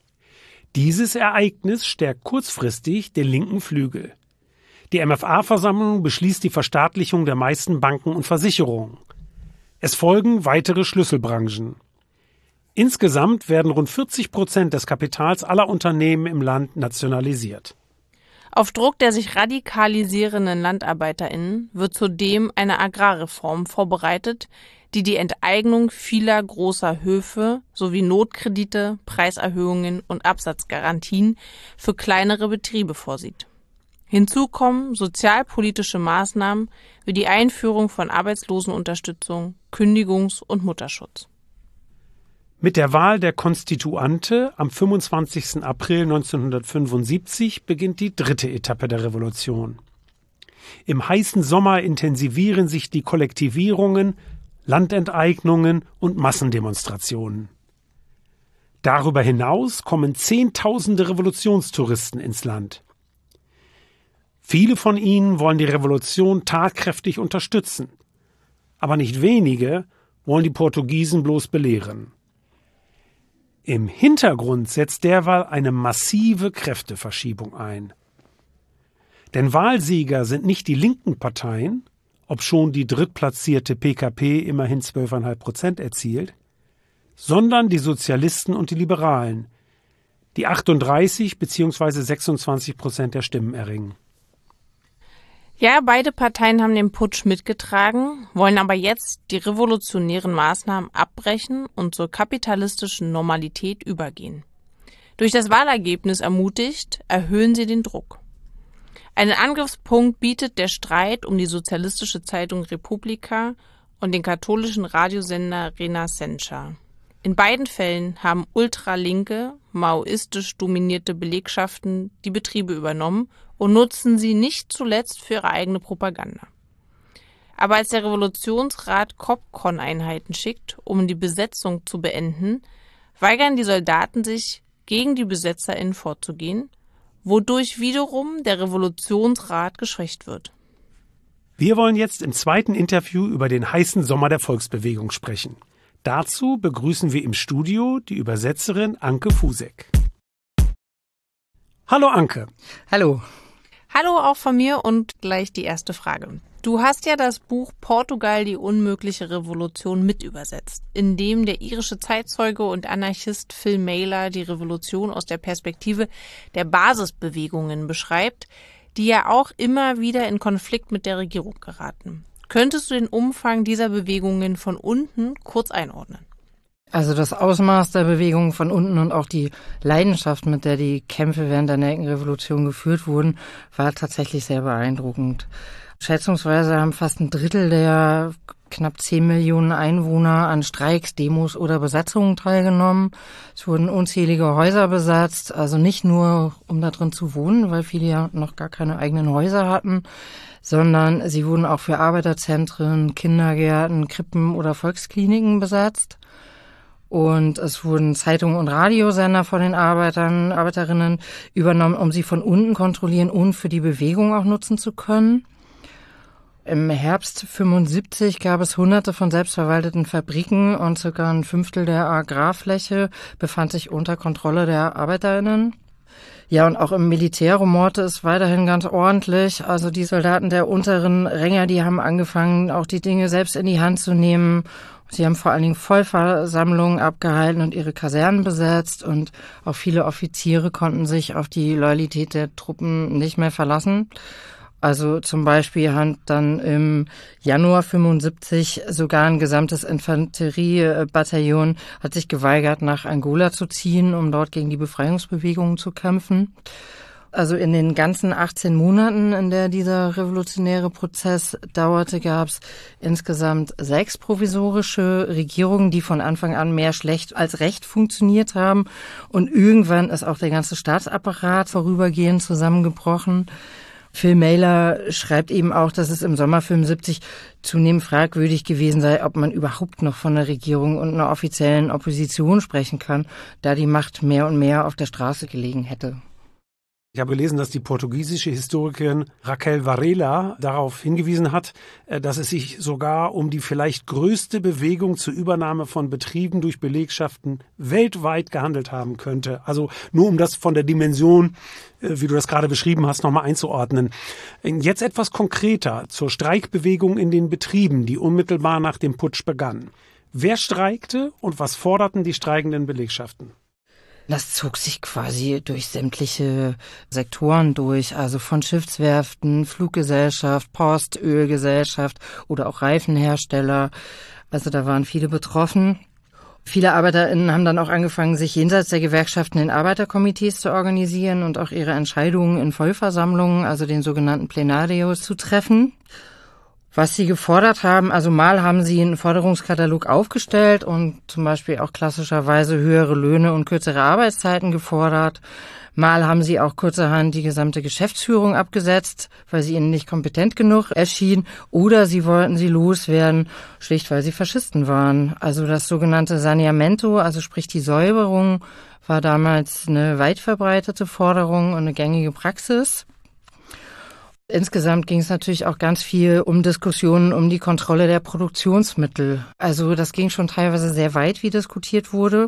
B: Dieses Ereignis stärkt kurzfristig den linken Flügel. Die M F A-Versammlung beschließt die Verstaatlichung der meisten Banken und Versicherungen. Es folgen weitere Schlüsselbranchen. Insgesamt werden rund vierzig Prozent des Kapitals aller Unternehmen im Land nationalisiert.
A: Auf Druck der sich radikalisierenden LandarbeiterInnen wird zudem eine Agrarreform vorbereitet, die die Enteignung vieler großer Höfe sowie Notkredite, Preiserhöhungen und Absatzgarantien für kleinere Betriebe vorsieht. Hinzu kommen sozialpolitische Maßnahmen wie die Einführung von Arbeitslosenunterstützung, Kündigungs- und Mutterschutz.
B: Mit der Wahl der Konstituante am fünfundzwanzigsten April neunzehnhundertfünfundsiebzig beginnt die dritte Etappe der Revolution. Im heißen Sommer intensivieren sich die Kollektivierungen, Landenteignungen und Massendemonstrationen. Darüber hinaus kommen Zehntausende Revolutionstouristen ins Land. Viele von ihnen wollen die Revolution tatkräftig unterstützen, aber nicht wenige wollen die Portugiesen bloß belehren. Im Hintergrund setzt derweil eine massive Kräfteverschiebung ein. Denn Wahlsieger sind nicht die linken Parteien, obschon die drittplatzierte P K P immerhin zwölf Komma fünf Prozent erzielt, sondern die Sozialisten und die Liberalen, die achtunddreißig bzw. sechsundzwanzig Prozent der Stimmen erringen.
A: Ja, beide Parteien haben den Putsch mitgetragen, wollen aber jetzt die revolutionären Maßnahmen abbrechen und zur kapitalistischen Normalität übergehen. Durch das Wahlergebnis ermutigt, erhöhen sie den Druck. Einen Angriffspunkt bietet der Streit um die sozialistische Zeitung Republica und den katholischen Radiosender Renascença. In beiden Fällen haben ultralinke, maoistisch dominierte Belegschaften die Betriebe übernommen und nutzen sie nicht zuletzt für ihre eigene Propaganda. Aber als der Revolutionsrat Kopfkon-Einheiten schickt, um die Besetzung zu beenden, weigern die Soldaten sich, gegen die BesetzerInnen vorzugehen, wodurch wiederum der Revolutionsrat geschwächt wird.
B: Wir wollen jetzt im zweiten Interview über den heißen Sommer der Volksbewegung sprechen. Dazu begrüßen wir im Studio die Übersetzerin Anke Fusek. Hallo Anke.
E: Hallo.
A: Hallo auch von mir und gleich die erste Frage. Du hast ja das Buch Portugal, die unmögliche Revolution mit übersetzt, in dem der irische Zeitzeuge und Anarchist Phil Mailer die Revolution aus der Perspektive der Basisbewegungen beschreibt, die ja auch immer wieder in Konflikt mit der Regierung geraten. Könntest du den Umfang dieser Bewegungen von unten kurz einordnen?
E: Also das Ausmaß der Bewegung von unten und auch die Leidenschaft, mit der die Kämpfe während der Nelkenrevolution geführt wurden, war tatsächlich sehr beeindruckend. Schätzungsweise haben fast ein Drittel der knapp zehn Millionen Einwohner an Streiks, Demos oder Besatzungen teilgenommen. Es wurden unzählige Häuser besetzt, also nicht nur, um da drin zu wohnen, weil viele ja noch gar keine eigenen Häuser hatten, sondern sie wurden auch für Arbeiterzentren, Kindergärten, Krippen oder Volkskliniken besetzt. Und es wurden Zeitungen und Radiosender von den Arbeitern, Arbeiterinnen übernommen, um sie von unten kontrollieren und für die Bewegung auch nutzen zu können. Im Herbst fünfundsiebzig gab es hunderte von selbstverwalteten Fabriken und circa ein Fünftel der Agrarfläche befand sich unter Kontrolle der ArbeiterInnen. Ja, und auch im Militär rumorte es weiterhin ganz ordentlich. Also die Soldaten der unteren Ränge, die haben angefangen, auch die Dinge selbst in die Hand zu nehmen. Sie haben vor allen Dingen Vollversammlungen abgehalten und ihre Kasernen besetzt. Und auch viele Offiziere konnten sich auf die Loyalität der Truppen nicht mehr verlassen. Also zum Beispiel hat dann im Januar fünfundsiebzig sogar ein gesamtes Infanteriebataillon hat sich geweigert, nach Angola zu ziehen, um dort gegen die Befreiungsbewegungen zu kämpfen. Also in den ganzen achtzehn Monaten, in der dieser revolutionäre Prozess dauerte, gab es insgesamt sechs provisorische Regierungen, die von Anfang an mehr schlecht als recht funktioniert haben. Und irgendwann ist auch der ganze Staatsapparat vorübergehend zusammengebrochen. Phil Mailer schreibt eben auch, dass es im Sommer fünfundsiebzig zunehmend fragwürdig gewesen sei, ob man überhaupt noch von einer Regierung und einer offiziellen Opposition sprechen kann, da die Macht mehr und mehr auf der Straße gelegen hätte.
B: Ich habe gelesen, dass die portugiesische Historikerin Raquel Varela darauf hingewiesen hat, dass es sich sogar um die vielleicht größte Bewegung zur Übernahme von Betrieben durch Belegschaften weltweit gehandelt haben könnte. Also nur um das von der Dimension, wie du das gerade beschrieben hast, nochmal einzuordnen. Jetzt etwas konkreter zur Streikbewegung in den Betrieben, die unmittelbar nach dem Putsch begann. Wer streikte und was forderten die streikenden Belegschaften?
E: Das zog sich quasi durch sämtliche Sektoren durch, also von Schiffswerften, Fluggesellschaft, Post, Ölgesellschaft oder auch Reifenhersteller. Also da waren viele betroffen. Viele ArbeiterInnen haben dann auch angefangen, sich jenseits der Gewerkschaften in Arbeiterkomitees zu organisieren und auch ihre Entscheidungen in Vollversammlungen, also den sogenannten Plenarios, zu treffen. Was sie gefordert haben, also mal haben sie einen Forderungskatalog aufgestellt und zum Beispiel auch klassischerweise höhere Löhne und kürzere Arbeitszeiten gefordert. Mal haben sie auch kurzerhand die gesamte Geschäftsführung abgesetzt, weil sie ihnen nicht kompetent genug erschien, oder sie wollten sie loswerden, schlicht weil sie Faschisten waren. Also das sogenannte Saneamento, also sprich die Säuberung, war damals eine weit verbreitete Forderung und eine gängige Praxis. Insgesamt ging es natürlich auch ganz viel um Diskussionen um die Kontrolle der Produktionsmittel. Also das ging schon teilweise sehr weit, wie diskutiert wurde.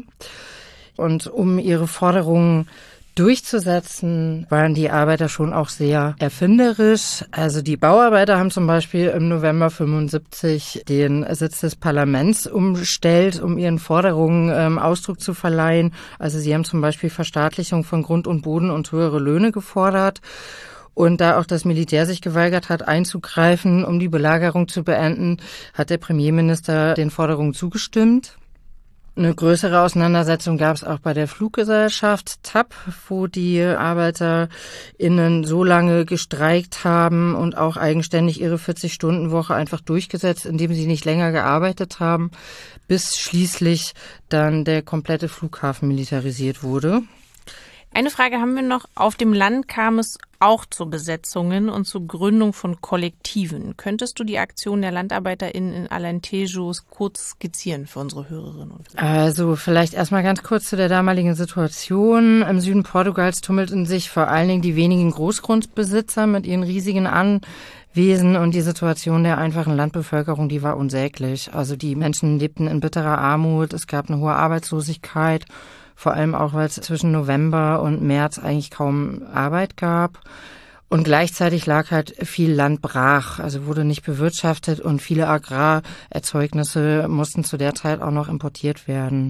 E: Und um ihre Forderungen durchzusetzen, waren die Arbeiter schon auch sehr erfinderisch. Also die Bauarbeiter haben zum Beispiel im November fünfundsiebzig den Sitz des Parlaments umstellt, um ihren Forderungen ähm, Ausdruck zu verleihen. Also sie haben zum Beispiel Verstaatlichung von Grund und Boden und höhere Löhne gefordert. Und da auch das Militär sich geweigert hat, einzugreifen, um die Belagerung zu beenden, hat der Premierminister den Forderungen zugestimmt. Eine größere Auseinandersetzung gab es auch bei der Fluggesellschaft T A P, wo die ArbeiterInnen so lange gestreikt haben und auch eigenständig ihre vierzig-Stunden-Woche einfach durchgesetzt, indem sie nicht länger gearbeitet haben, bis schließlich dann der komplette Flughafen militarisiert wurde.
A: Eine Frage haben wir noch. Auf dem Land kam es auch zu Besetzungen und zur Gründung von Kollektiven. Könntest du die Aktion der LandarbeiterInnen in Alentejo kurz skizzieren für unsere Hörerinnen und Hörer?
E: Also vielleicht erstmal ganz kurz zu der damaligen Situation. Im Süden Portugals tummelten sich vor allen Dingen die wenigen Großgrundbesitzer mit ihren riesigen Anwesen, und die Situation der einfachen Landbevölkerung, die war unsäglich. Also die Menschen lebten in bitterer Armut, es gab eine hohe Arbeitslosigkeit, vor allem auch, weil es zwischen November und März eigentlich kaum Arbeit gab. Und gleichzeitig lag halt viel Land brach, also wurde nicht bewirtschaftet, und viele Agrarerzeugnisse mussten zu der Zeit auch noch importiert werden.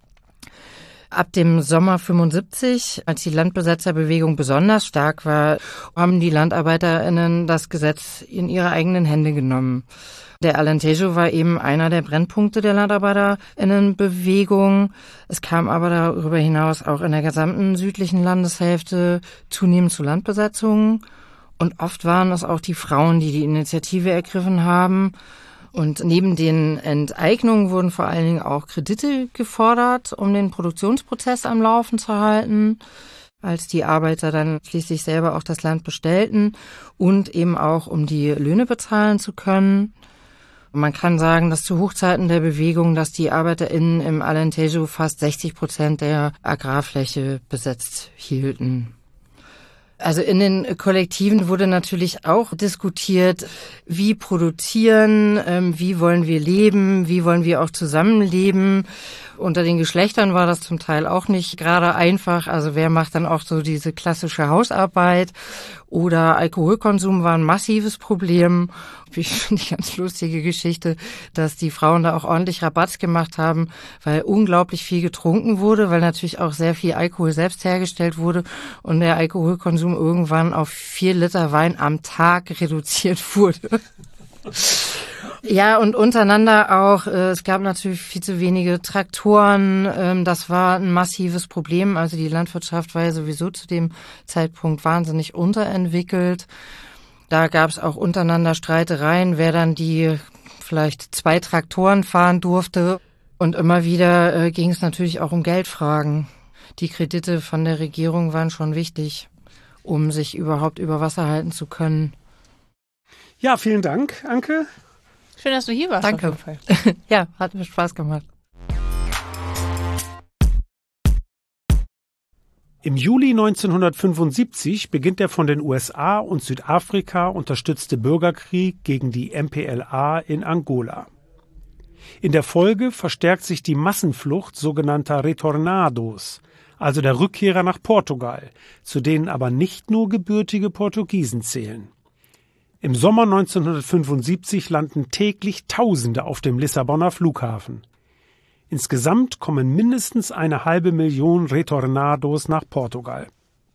E: Ab dem Sommer fünfundsiebzig, als die Landbesetzerbewegung besonders stark war, haben die LandarbeiterInnen das Gesetz in ihre eigenen Hände genommen. Der Alentejo war eben einer der Brennpunkte der LandarbeiterInnenbewegung. Es kam aber darüber hinaus auch in der gesamten südlichen Landeshälfte zunehmend zu Landbesetzungen. Und oft waren es auch die Frauen, die die Initiative ergriffen haben. Und neben den Enteignungen wurden vor allen Dingen auch Kredite gefordert, um den Produktionsprozess am Laufen zu halten, als die Arbeiter dann schließlich selber auch das Land bestellten, und eben auch, um die Löhne bezahlen zu können. Man kann sagen, dass zu Hochzeiten der Bewegung, dass die ArbeiterInnen im Alentejo fast sechzig Prozent der Agrarfläche besetzt hielten. Also in den Kollektiven wurde natürlich auch diskutiert, wie produzieren, ähm, wie wollen wir leben, wie wollen wir auch zusammenleben. Unter den Geschlechtern war das zum Teil auch nicht gerade einfach. Also wer macht dann auch so diese klassische Hausarbeit, oder Alkoholkonsum war ein massives Problem. Ich finde die ganz lustige Geschichte, dass die Frauen da auch ordentlich Rabatz gemacht haben, weil unglaublich viel getrunken wurde, weil natürlich auch sehr viel Alkohol selbst hergestellt wurde und der Alkoholkonsum irgendwann auf vier Liter Wein am Tag reduziert wurde. Ja, und untereinander auch, äh, es gab natürlich viel zu wenige Traktoren, ähm, das war ein massives Problem. Also die Landwirtschaft war ja sowieso zu dem Zeitpunkt wahnsinnig unterentwickelt. Da gab es auch untereinander Streitereien, wer dann die vielleicht zwei Traktoren fahren durfte. Und immer wieder äh, ging es natürlich auch um Geldfragen. Die Kredite von der Regierung waren schon wichtig, um sich überhaupt über Wasser halten zu können.
B: Ja, vielen Dank, Anke.
A: Schön, dass du hier warst.
E: Danke.
A: Auf jeden Fall.
E: Ja, hat mir Spaß gemacht.
B: Im Juli neunzehnhundertfünfundsiebzig beginnt der von den U S A und Südafrika unterstützte Bürgerkrieg gegen die M P L A in Angola. In der Folge verstärkt sich die Massenflucht sogenannter Retornados, also der Rückkehrer nach Portugal, zu denen aber nicht nur gebürtige Portugiesen zählen. Im Sommer neunzehnhundertfünfundsiebzig landen täglich Tausende auf dem Lissabonner Flughafen. Insgesamt kommen mindestens eine halbe Million Retornados nach Portugal.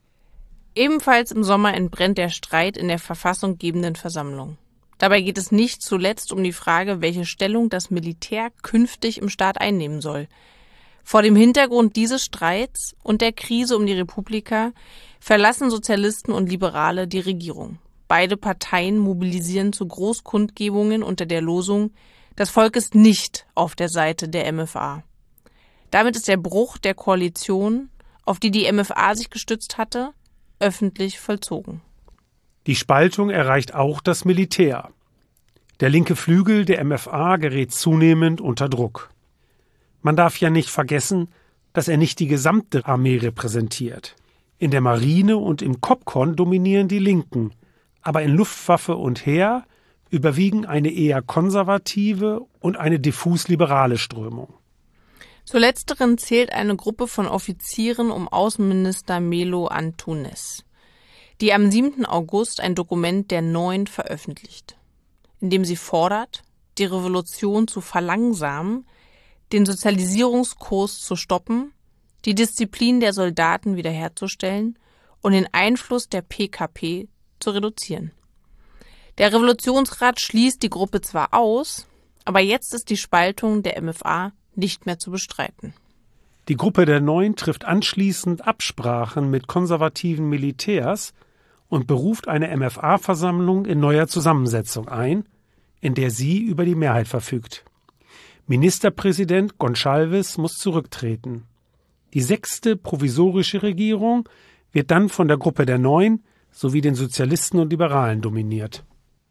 A: Ebenfalls im Sommer entbrennt der Streit in der verfassunggebenden Versammlung. Dabei geht es nicht zuletzt um die Frage, welche Stellung das Militär künftig im Staat einnehmen soll. Vor dem Hintergrund dieses Streits und der Krise um die Republika verlassen Sozialisten und Liberale die Regierung. Beide Parteien mobilisieren zu Großkundgebungen unter der Losung: Das Volk ist nicht auf der Seite der M F A. Damit ist der Bruch der Koalition, auf die die M F A sich gestützt hatte, öffentlich vollzogen.
B: Die Spaltung erreicht auch das Militär. Der linke Flügel der M F A gerät zunehmend unter Druck. Man darf ja nicht vergessen, dass er nicht die gesamte Armee repräsentiert. In der Marine und im Copcon dominieren die Linken, aber in Luftwaffe und Heer überwiegen eine eher konservative und eine diffus liberale Strömung.
A: Zu letzteren zählt eine Gruppe von Offizieren um Außenminister Melo Antunes, die am siebten August ein Dokument der Neuen veröffentlicht, in dem sie fordert, die Revolution zu verlangsamen, den Sozialisierungskurs zu stoppen, die Disziplin der Soldaten wiederherzustellen und den Einfluss der P K P zu reduzieren. Der Revolutionsrat schließt die Gruppe zwar aus, aber jetzt ist die Spaltung der M F A nicht mehr zu bestreiten.
B: Die Gruppe der Neuen trifft anschließend Absprachen mit konservativen Militärs und beruft eine M F A-Versammlung in neuer Zusammensetzung ein, in der sie über die Mehrheit verfügt. Ministerpräsident Gonçalves muss zurücktreten. Die sechste provisorische Regierung wird dann von der Gruppe der Neuen sowie den Sozialisten und Liberalen dominiert.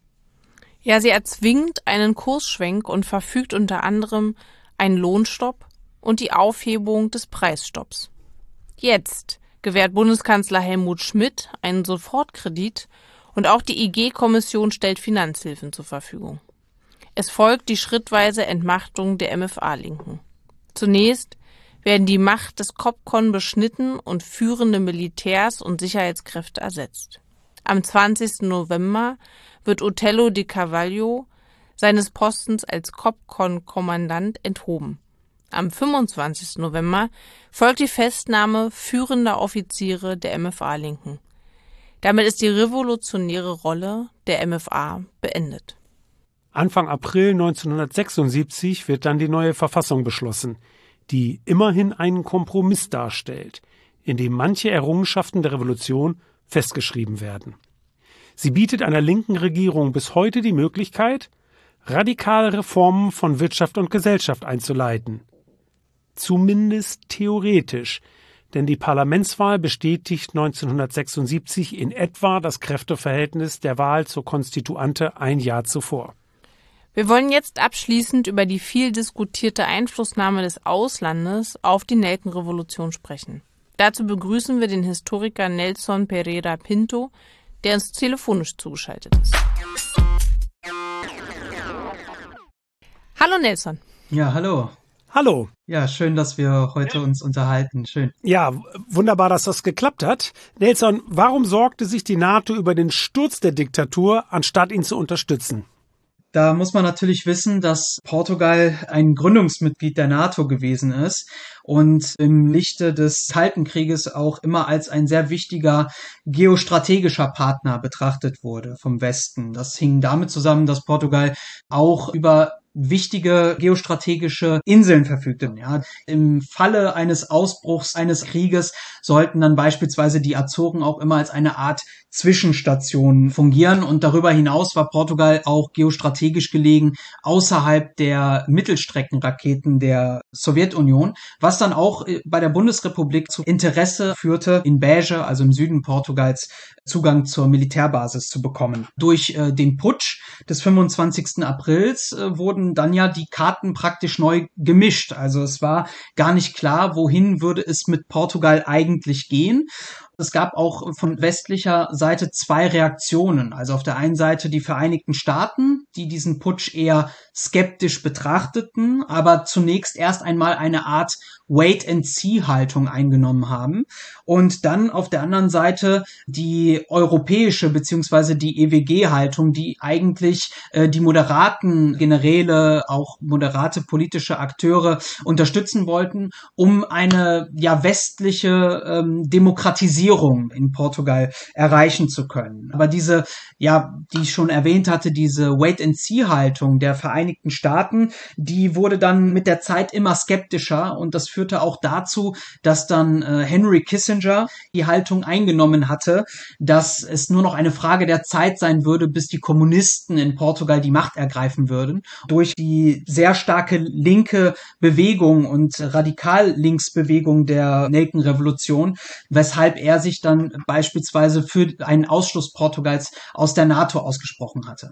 A: Ja, sie erzwingt einen Kursschwenk und verfügt unter anderem einen Lohnstopp und die Aufhebung des Preisstopps. Jetzt gewährt Bundeskanzler Helmut Schmidt einen Sofortkredit und auch die I G-Kommission stellt Finanzhilfen zur Verfügung. Es folgt die schrittweise Entmachtung der M F A-Linken. Zunächst werden die Macht des Copcon beschnitten und führende Militärs und Sicherheitskräfte ersetzt. Am zwanzigsten November wird Otello de Carvalho seines Postens als Copcon-Kommandant enthoben. Am fünfundzwanzigsten November folgt die Festnahme führender Offiziere der M F A-Linken. Damit ist die revolutionäre Rolle der M F A beendet.
B: Anfang April neunzehnhundertsechsundsiebzig wird dann die neue Verfassung beschlossen, die immerhin einen Kompromiss darstellt, in dem manche Errungenschaften der Revolution festgeschrieben werden. Sie bietet einer linken Regierung bis heute die Möglichkeit, radikale Reformen von Wirtschaft und Gesellschaft einzuleiten. Zumindest theoretisch, denn die Parlamentswahl bestätigt neunzehnhundertsechsundsiebzig in etwa das Kräfteverhältnis der Wahl zur Konstituante ein Jahr zuvor.
A: Wir wollen jetzt abschließend über die viel diskutierte Einflussnahme des Auslandes auf die Nelkenrevolution sprechen. Dazu begrüßen wir den Historiker Nelson Pereira Pinto, der uns telefonisch zugeschaltet ist. Hallo Nelson.
F: Ja, hallo.
B: Hallo.
F: Ja, schön, dass wir heute uns unterhalten. Schön.
B: Ja, wunderbar, dass das geklappt hat. Nelson, warum sorgte sich die NATO über den Sturz der Diktatur, anstatt ihn zu unterstützen?
F: Da muss man natürlich wissen, dass Portugal ein Gründungsmitglied der NATO gewesen ist und im Lichte des Kalten Krieges auch immer als ein sehr wichtiger geostrategischer Partner betrachtet wurde vom Westen. Das hing damit zusammen, dass Portugal auch über wichtige geostrategische Inseln verfügte. Ja, im Falle eines Ausbruchs eines Krieges sollten dann beispielsweise die Azoren auch immer als eine Art Zwischenstation fungieren. Und darüber hinaus war Portugal auch geostrategisch gelegen außerhalb der Mittelstreckenraketen der Sowjetunion, was dann auch bei der Bundesrepublik zu Interesse führte, in Beja, also im Süden Portugals, Zugang zur Militärbasis zu bekommen. Durch äh, den Putsch des fünfundzwanzigsten Aprils äh, wurden dann ja die Karten praktisch neu gemischt. Also es war gar nicht klar, wohin würde es mit Portugal eigentlich gehen. Es gab auch von westlicher Seite zwei Reaktionen. Also auf der einen Seite die Vereinigten Staaten, die diesen Putsch eher skeptisch betrachteten, aber zunächst erst einmal eine Art Wait-and-See-Haltung eingenommen haben. Und dann auf der anderen Seite die europäische bzw. die E W G-Haltung, die eigentlich äh, die moderaten Generäle, auch moderate politische Akteure unterstützen wollten, um eine ja westliche ähm, Demokratisierung in Portugal erreichen zu können. Aber diese, ja, die ich schon erwähnt hatte, diese Wait-and-See-Haltung der Vereinigten Staaten, die wurde dann mit der Zeit immer skeptischer und das führte auch dazu, dass dann äh, Henry Kissinger die Haltung eingenommen hatte, dass es nur noch eine Frage der Zeit sein würde, bis die Kommunisten in Portugal die Macht ergreifen würden. Durch die sehr starke linke Bewegung und Radikal-Linksbewegung der Nelkenrevolution, weshalb er sich dann beispielsweise für einen Ausschluss Portugals aus der NATO ausgesprochen hatte.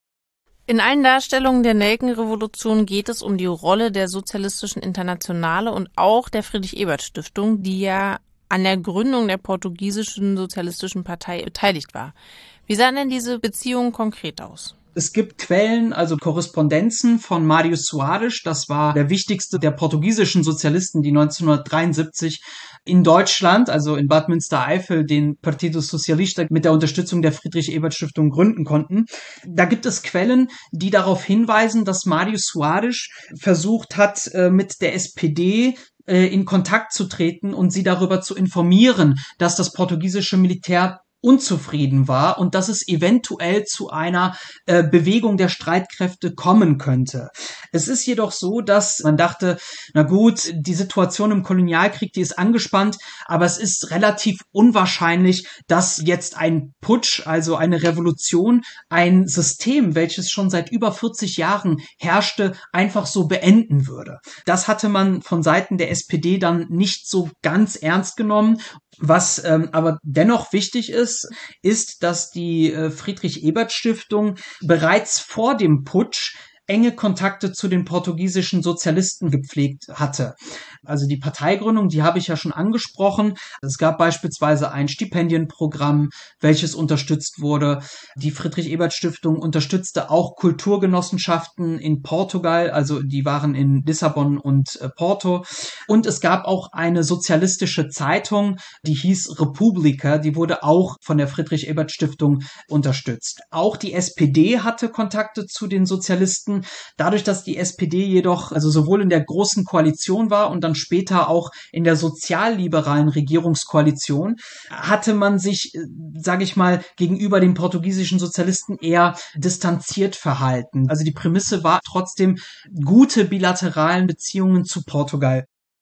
A: In allen Darstellungen der Nelkenrevolution geht es um die Rolle der Sozialistischen Internationale und auch der Friedrich-Ebert-Stiftung, die ja an der Gründung der portugiesischen Sozialistischen Partei beteiligt war. Wie sahen denn diese Beziehungen konkret aus?
F: Es gibt Quellen, also Korrespondenzen von Mário Soares, das war der wichtigste der portugiesischen Sozialisten, die neunzehnhundertdreiundsiebzig in Deutschland, also in Bad Münstereifel, den Partido Socialista mit der Unterstützung der Friedrich-Ebert-Stiftung gründen konnten. Da gibt es Quellen, die darauf hinweisen, dass Mário Soares versucht hat, mit der S P D in Kontakt zu treten und sie darüber zu informieren, dass das portugiesische Militär unzufrieden war und dass es eventuell zu einer äh, Bewegung der Streitkräfte kommen könnte. Es ist jedoch so, dass man dachte, na gut, die Situation im Kolonialkrieg, die ist angespannt, aber es ist relativ unwahrscheinlich, dass jetzt ein Putsch, also eine Revolution, ein System, welches schon seit über vierzig Jahren herrschte, einfach so beenden würde. Das hatte man von Seiten der S P D dann nicht so ganz ernst genommen. Was ähm, aber dennoch wichtig ist, ist, dass die äh, Friedrich-Ebert-Stiftung bereits vor dem Putsch enge Kontakte zu den portugiesischen Sozialisten gepflegt hatte. Also die Parteigründung, die habe ich ja schon angesprochen. Es gab beispielsweise ein Stipendienprogramm, welches unterstützt wurde. Die Friedrich-Ebert-Stiftung unterstützte auch Kulturgenossenschaften in Portugal, also die waren in Lissabon und äh, Porto. Und es gab auch eine sozialistische Zeitung, die hieß República, die wurde auch von der Friedrich-Ebert-Stiftung unterstützt. Auch die S P D hatte Kontakte zu den Sozialisten. Dadurch, dass die S P D jedoch also sowohl in der Großen Koalition war und dann später auch in der sozialliberalen Regierungskoalition, hatte man sich, sage ich mal, gegenüber den portugiesischen Sozialisten eher distanziert verhalten. Also die Prämisse war trotzdem gute bilateralen Beziehungen zu Portugal.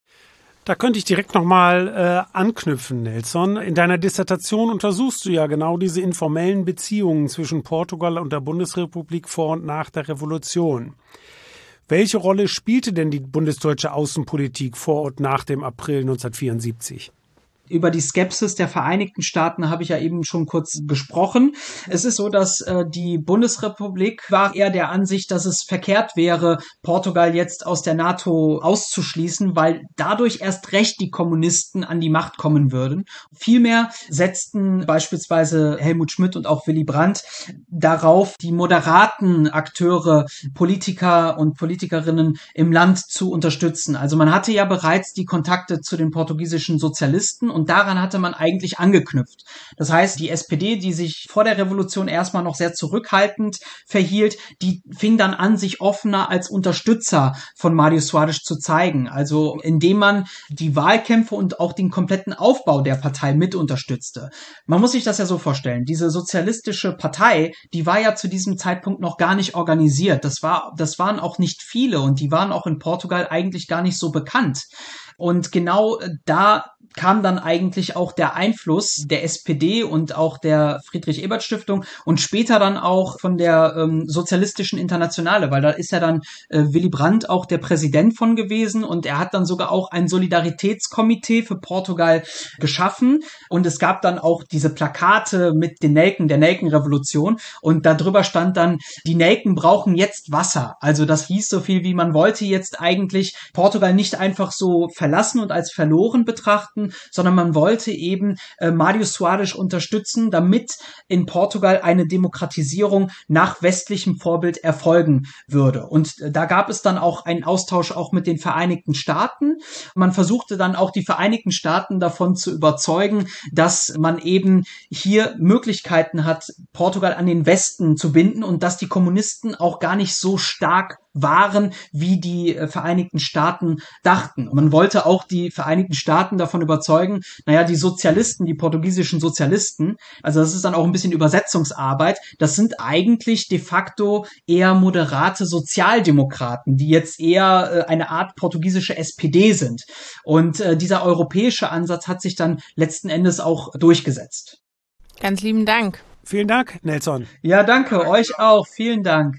B: Da könnte ich direkt nochmal äh, anknüpfen, Nelson. In deiner Dissertation untersuchst du ja genau diese informellen Beziehungen zwischen Portugal und der Bundesrepublik vor und nach der Revolution. Welche Rolle spielte denn die bundesdeutsche Außenpolitik vor und nach dem April neunzehnhundertvierundsiebzig?
F: Über die Skepsis der Vereinigten Staaten habe ich ja eben schon kurz gesprochen. Es ist so, dass äh, die Bundesrepublik war eher der Ansicht, dass es verkehrt wäre, Portugal jetzt aus der NATO auszuschließen, weil dadurch erst recht die Kommunisten an die Macht kommen würden. Vielmehr setzten beispielsweise Helmut Schmidt und auch Willy Brandt darauf, die moderaten Akteure, Politiker und Politikerinnen im Land zu unterstützen. Also man hatte ja bereits die Kontakte zu den portugiesischen Sozialisten und daran hatte man eigentlich angeknüpft. Das heißt, die S P D, die sich vor der Revolution erstmal noch sehr zurückhaltend verhielt, die fing dann an, sich offener als Unterstützer von Mário Soares zu zeigen. Also indem man die Wahlkämpfe und auch den kompletten Aufbau der Partei mit unterstützte. Man muss sich das ja so vorstellen. Diese sozialistische Partei, die war ja zu diesem Zeitpunkt noch gar nicht organisiert. Das war, das waren auch nicht viele und die waren auch in Portugal eigentlich gar nicht so bekannt. Und genau da kam dann eigentlich auch der Einfluss der S P D und auch der Friedrich-Ebert-Stiftung und später dann auch von der ähm, Sozialistischen Internationale, weil da ist ja dann äh, Willy Brandt auch der Präsident von gewesen und er hat dann sogar auch ein Solidaritätskomitee für Portugal geschaffen und es gab dann auch diese Plakate mit den Nelken, der Nelkenrevolution und darüber stand dann, die Nelken brauchen jetzt Wasser. Also das hieß so viel wie, man wollte jetzt eigentlich Portugal nicht einfach so verlassen und als verloren betrachten, sondern man wollte eben äh, Mário Soares unterstützen, damit in Portugal eine Demokratisierung nach westlichem Vorbild erfolgen würde. Und äh, da gab es dann auch einen Austausch auch mit den Vereinigten Staaten. Man versuchte dann auch die Vereinigten Staaten davon zu überzeugen, dass man eben hier Möglichkeiten hat, Portugal an den Westen zu binden und dass die Kommunisten auch gar nicht so stark waren, wie die äh, Vereinigten Staaten dachten. Und man wollte auch die Vereinigten Staaten davon überzeugen, naja, die Sozialisten, die portugiesischen Sozialisten, also das ist dann auch ein bisschen Übersetzungsarbeit, das sind eigentlich de facto eher moderate Sozialdemokraten, die jetzt eher äh, eine Art portugiesische S P D sind. Und äh, dieser europäische Ansatz hat sich dann letzten Endes auch durchgesetzt.
A: Ganz lieben Dank.
B: Vielen Dank, Nelson.
F: Ja, danke, euch auch. Vielen Dank.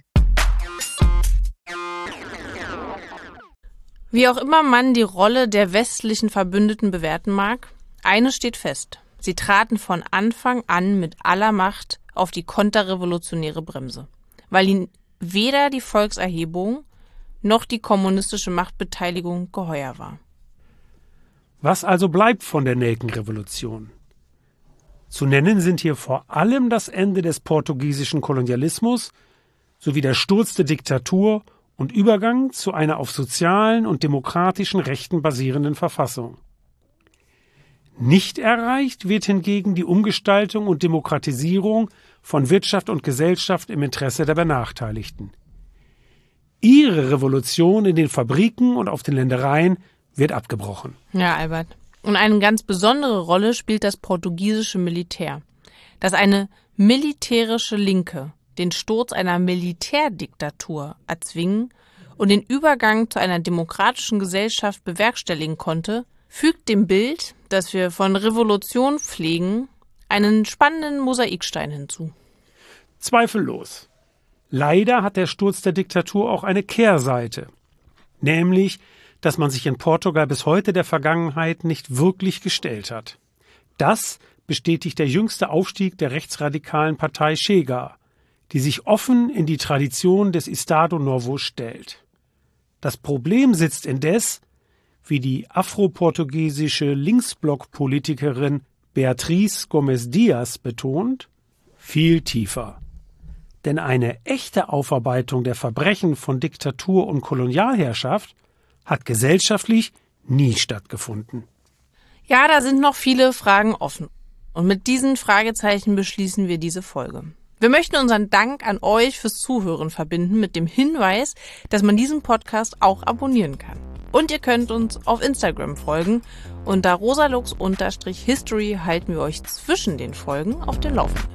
A: Wie auch immer man die Rolle der westlichen Verbündeten bewerten mag, eines steht fest. Sie traten von Anfang an mit aller Macht auf die konterrevolutionäre Bremse, weil ihnen weder die Volkserhebung noch die kommunistische Machtbeteiligung geheuer war.
B: Was also bleibt von der Nelkenrevolution? Zu nennen sind hier vor allem das Ende des portugiesischen Kolonialismus sowie der Sturz der Diktatur und Übergang zu einer auf sozialen und demokratischen Rechten basierenden Verfassung. Nicht erreicht wird hingegen die Umgestaltung und Demokratisierung von Wirtschaft und Gesellschaft im Interesse der Benachteiligten. Ihre Revolution in den Fabriken und auf den Ländereien wird abgebrochen.
A: Ja, Albert. Und eine ganz besondere Rolle spielt das portugiesische Militär, das eine militärische Linke den Sturz einer Militärdiktatur erzwingen und den Übergang zu einer demokratischen Gesellschaft bewerkstelligen konnte, fügt dem Bild, das wir von Revolution pflegen, einen spannenden Mosaikstein hinzu.
B: Zweifellos. Leider hat der Sturz der Diktatur auch eine Kehrseite, nämlich, dass man sich in Portugal bis heute der Vergangenheit nicht wirklich gestellt hat. Das bestätigt der jüngste Aufstieg der rechtsradikalen Partei Chega, die sich offen in die Tradition des Estado Novo stellt. Das Problem sitzt indes, wie die afroportugiesische Linksblock-Politikerin Beatriz Gomes Dias betont, viel tiefer. Denn eine echte Aufarbeitung der Verbrechen von Diktatur und Kolonialherrschaft hat gesellschaftlich nie stattgefunden.
A: Ja, da sind noch viele Fragen offen. Und mit diesen Fragezeichen beschließen wir diese Folge. Wir möchten unseren Dank an euch fürs Zuhören verbinden mit dem Hinweis, dass man diesen Podcast auch abonnieren kann. Und ihr könnt uns auf Instagram folgen. Unter rosalux-history halten wir euch zwischen den Folgen auf den Laufenden.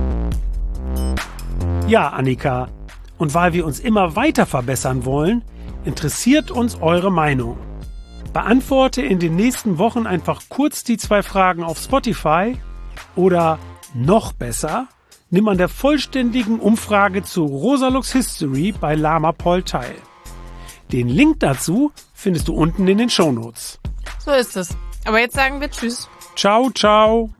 B: Ja, Annika, und weil wir uns immer weiter verbessern wollen, interessiert uns eure Meinung. Beantworte in den nächsten Wochen einfach kurz die zwei Fragen auf Spotify oder noch besser, nimm an der vollständigen Umfrage zu Rosalux History bei LamaPol teil. Den Link dazu findest du unten in den Shownotes.
A: So ist es. Aber jetzt sagen wir Tschüss.
B: Ciao, ciao.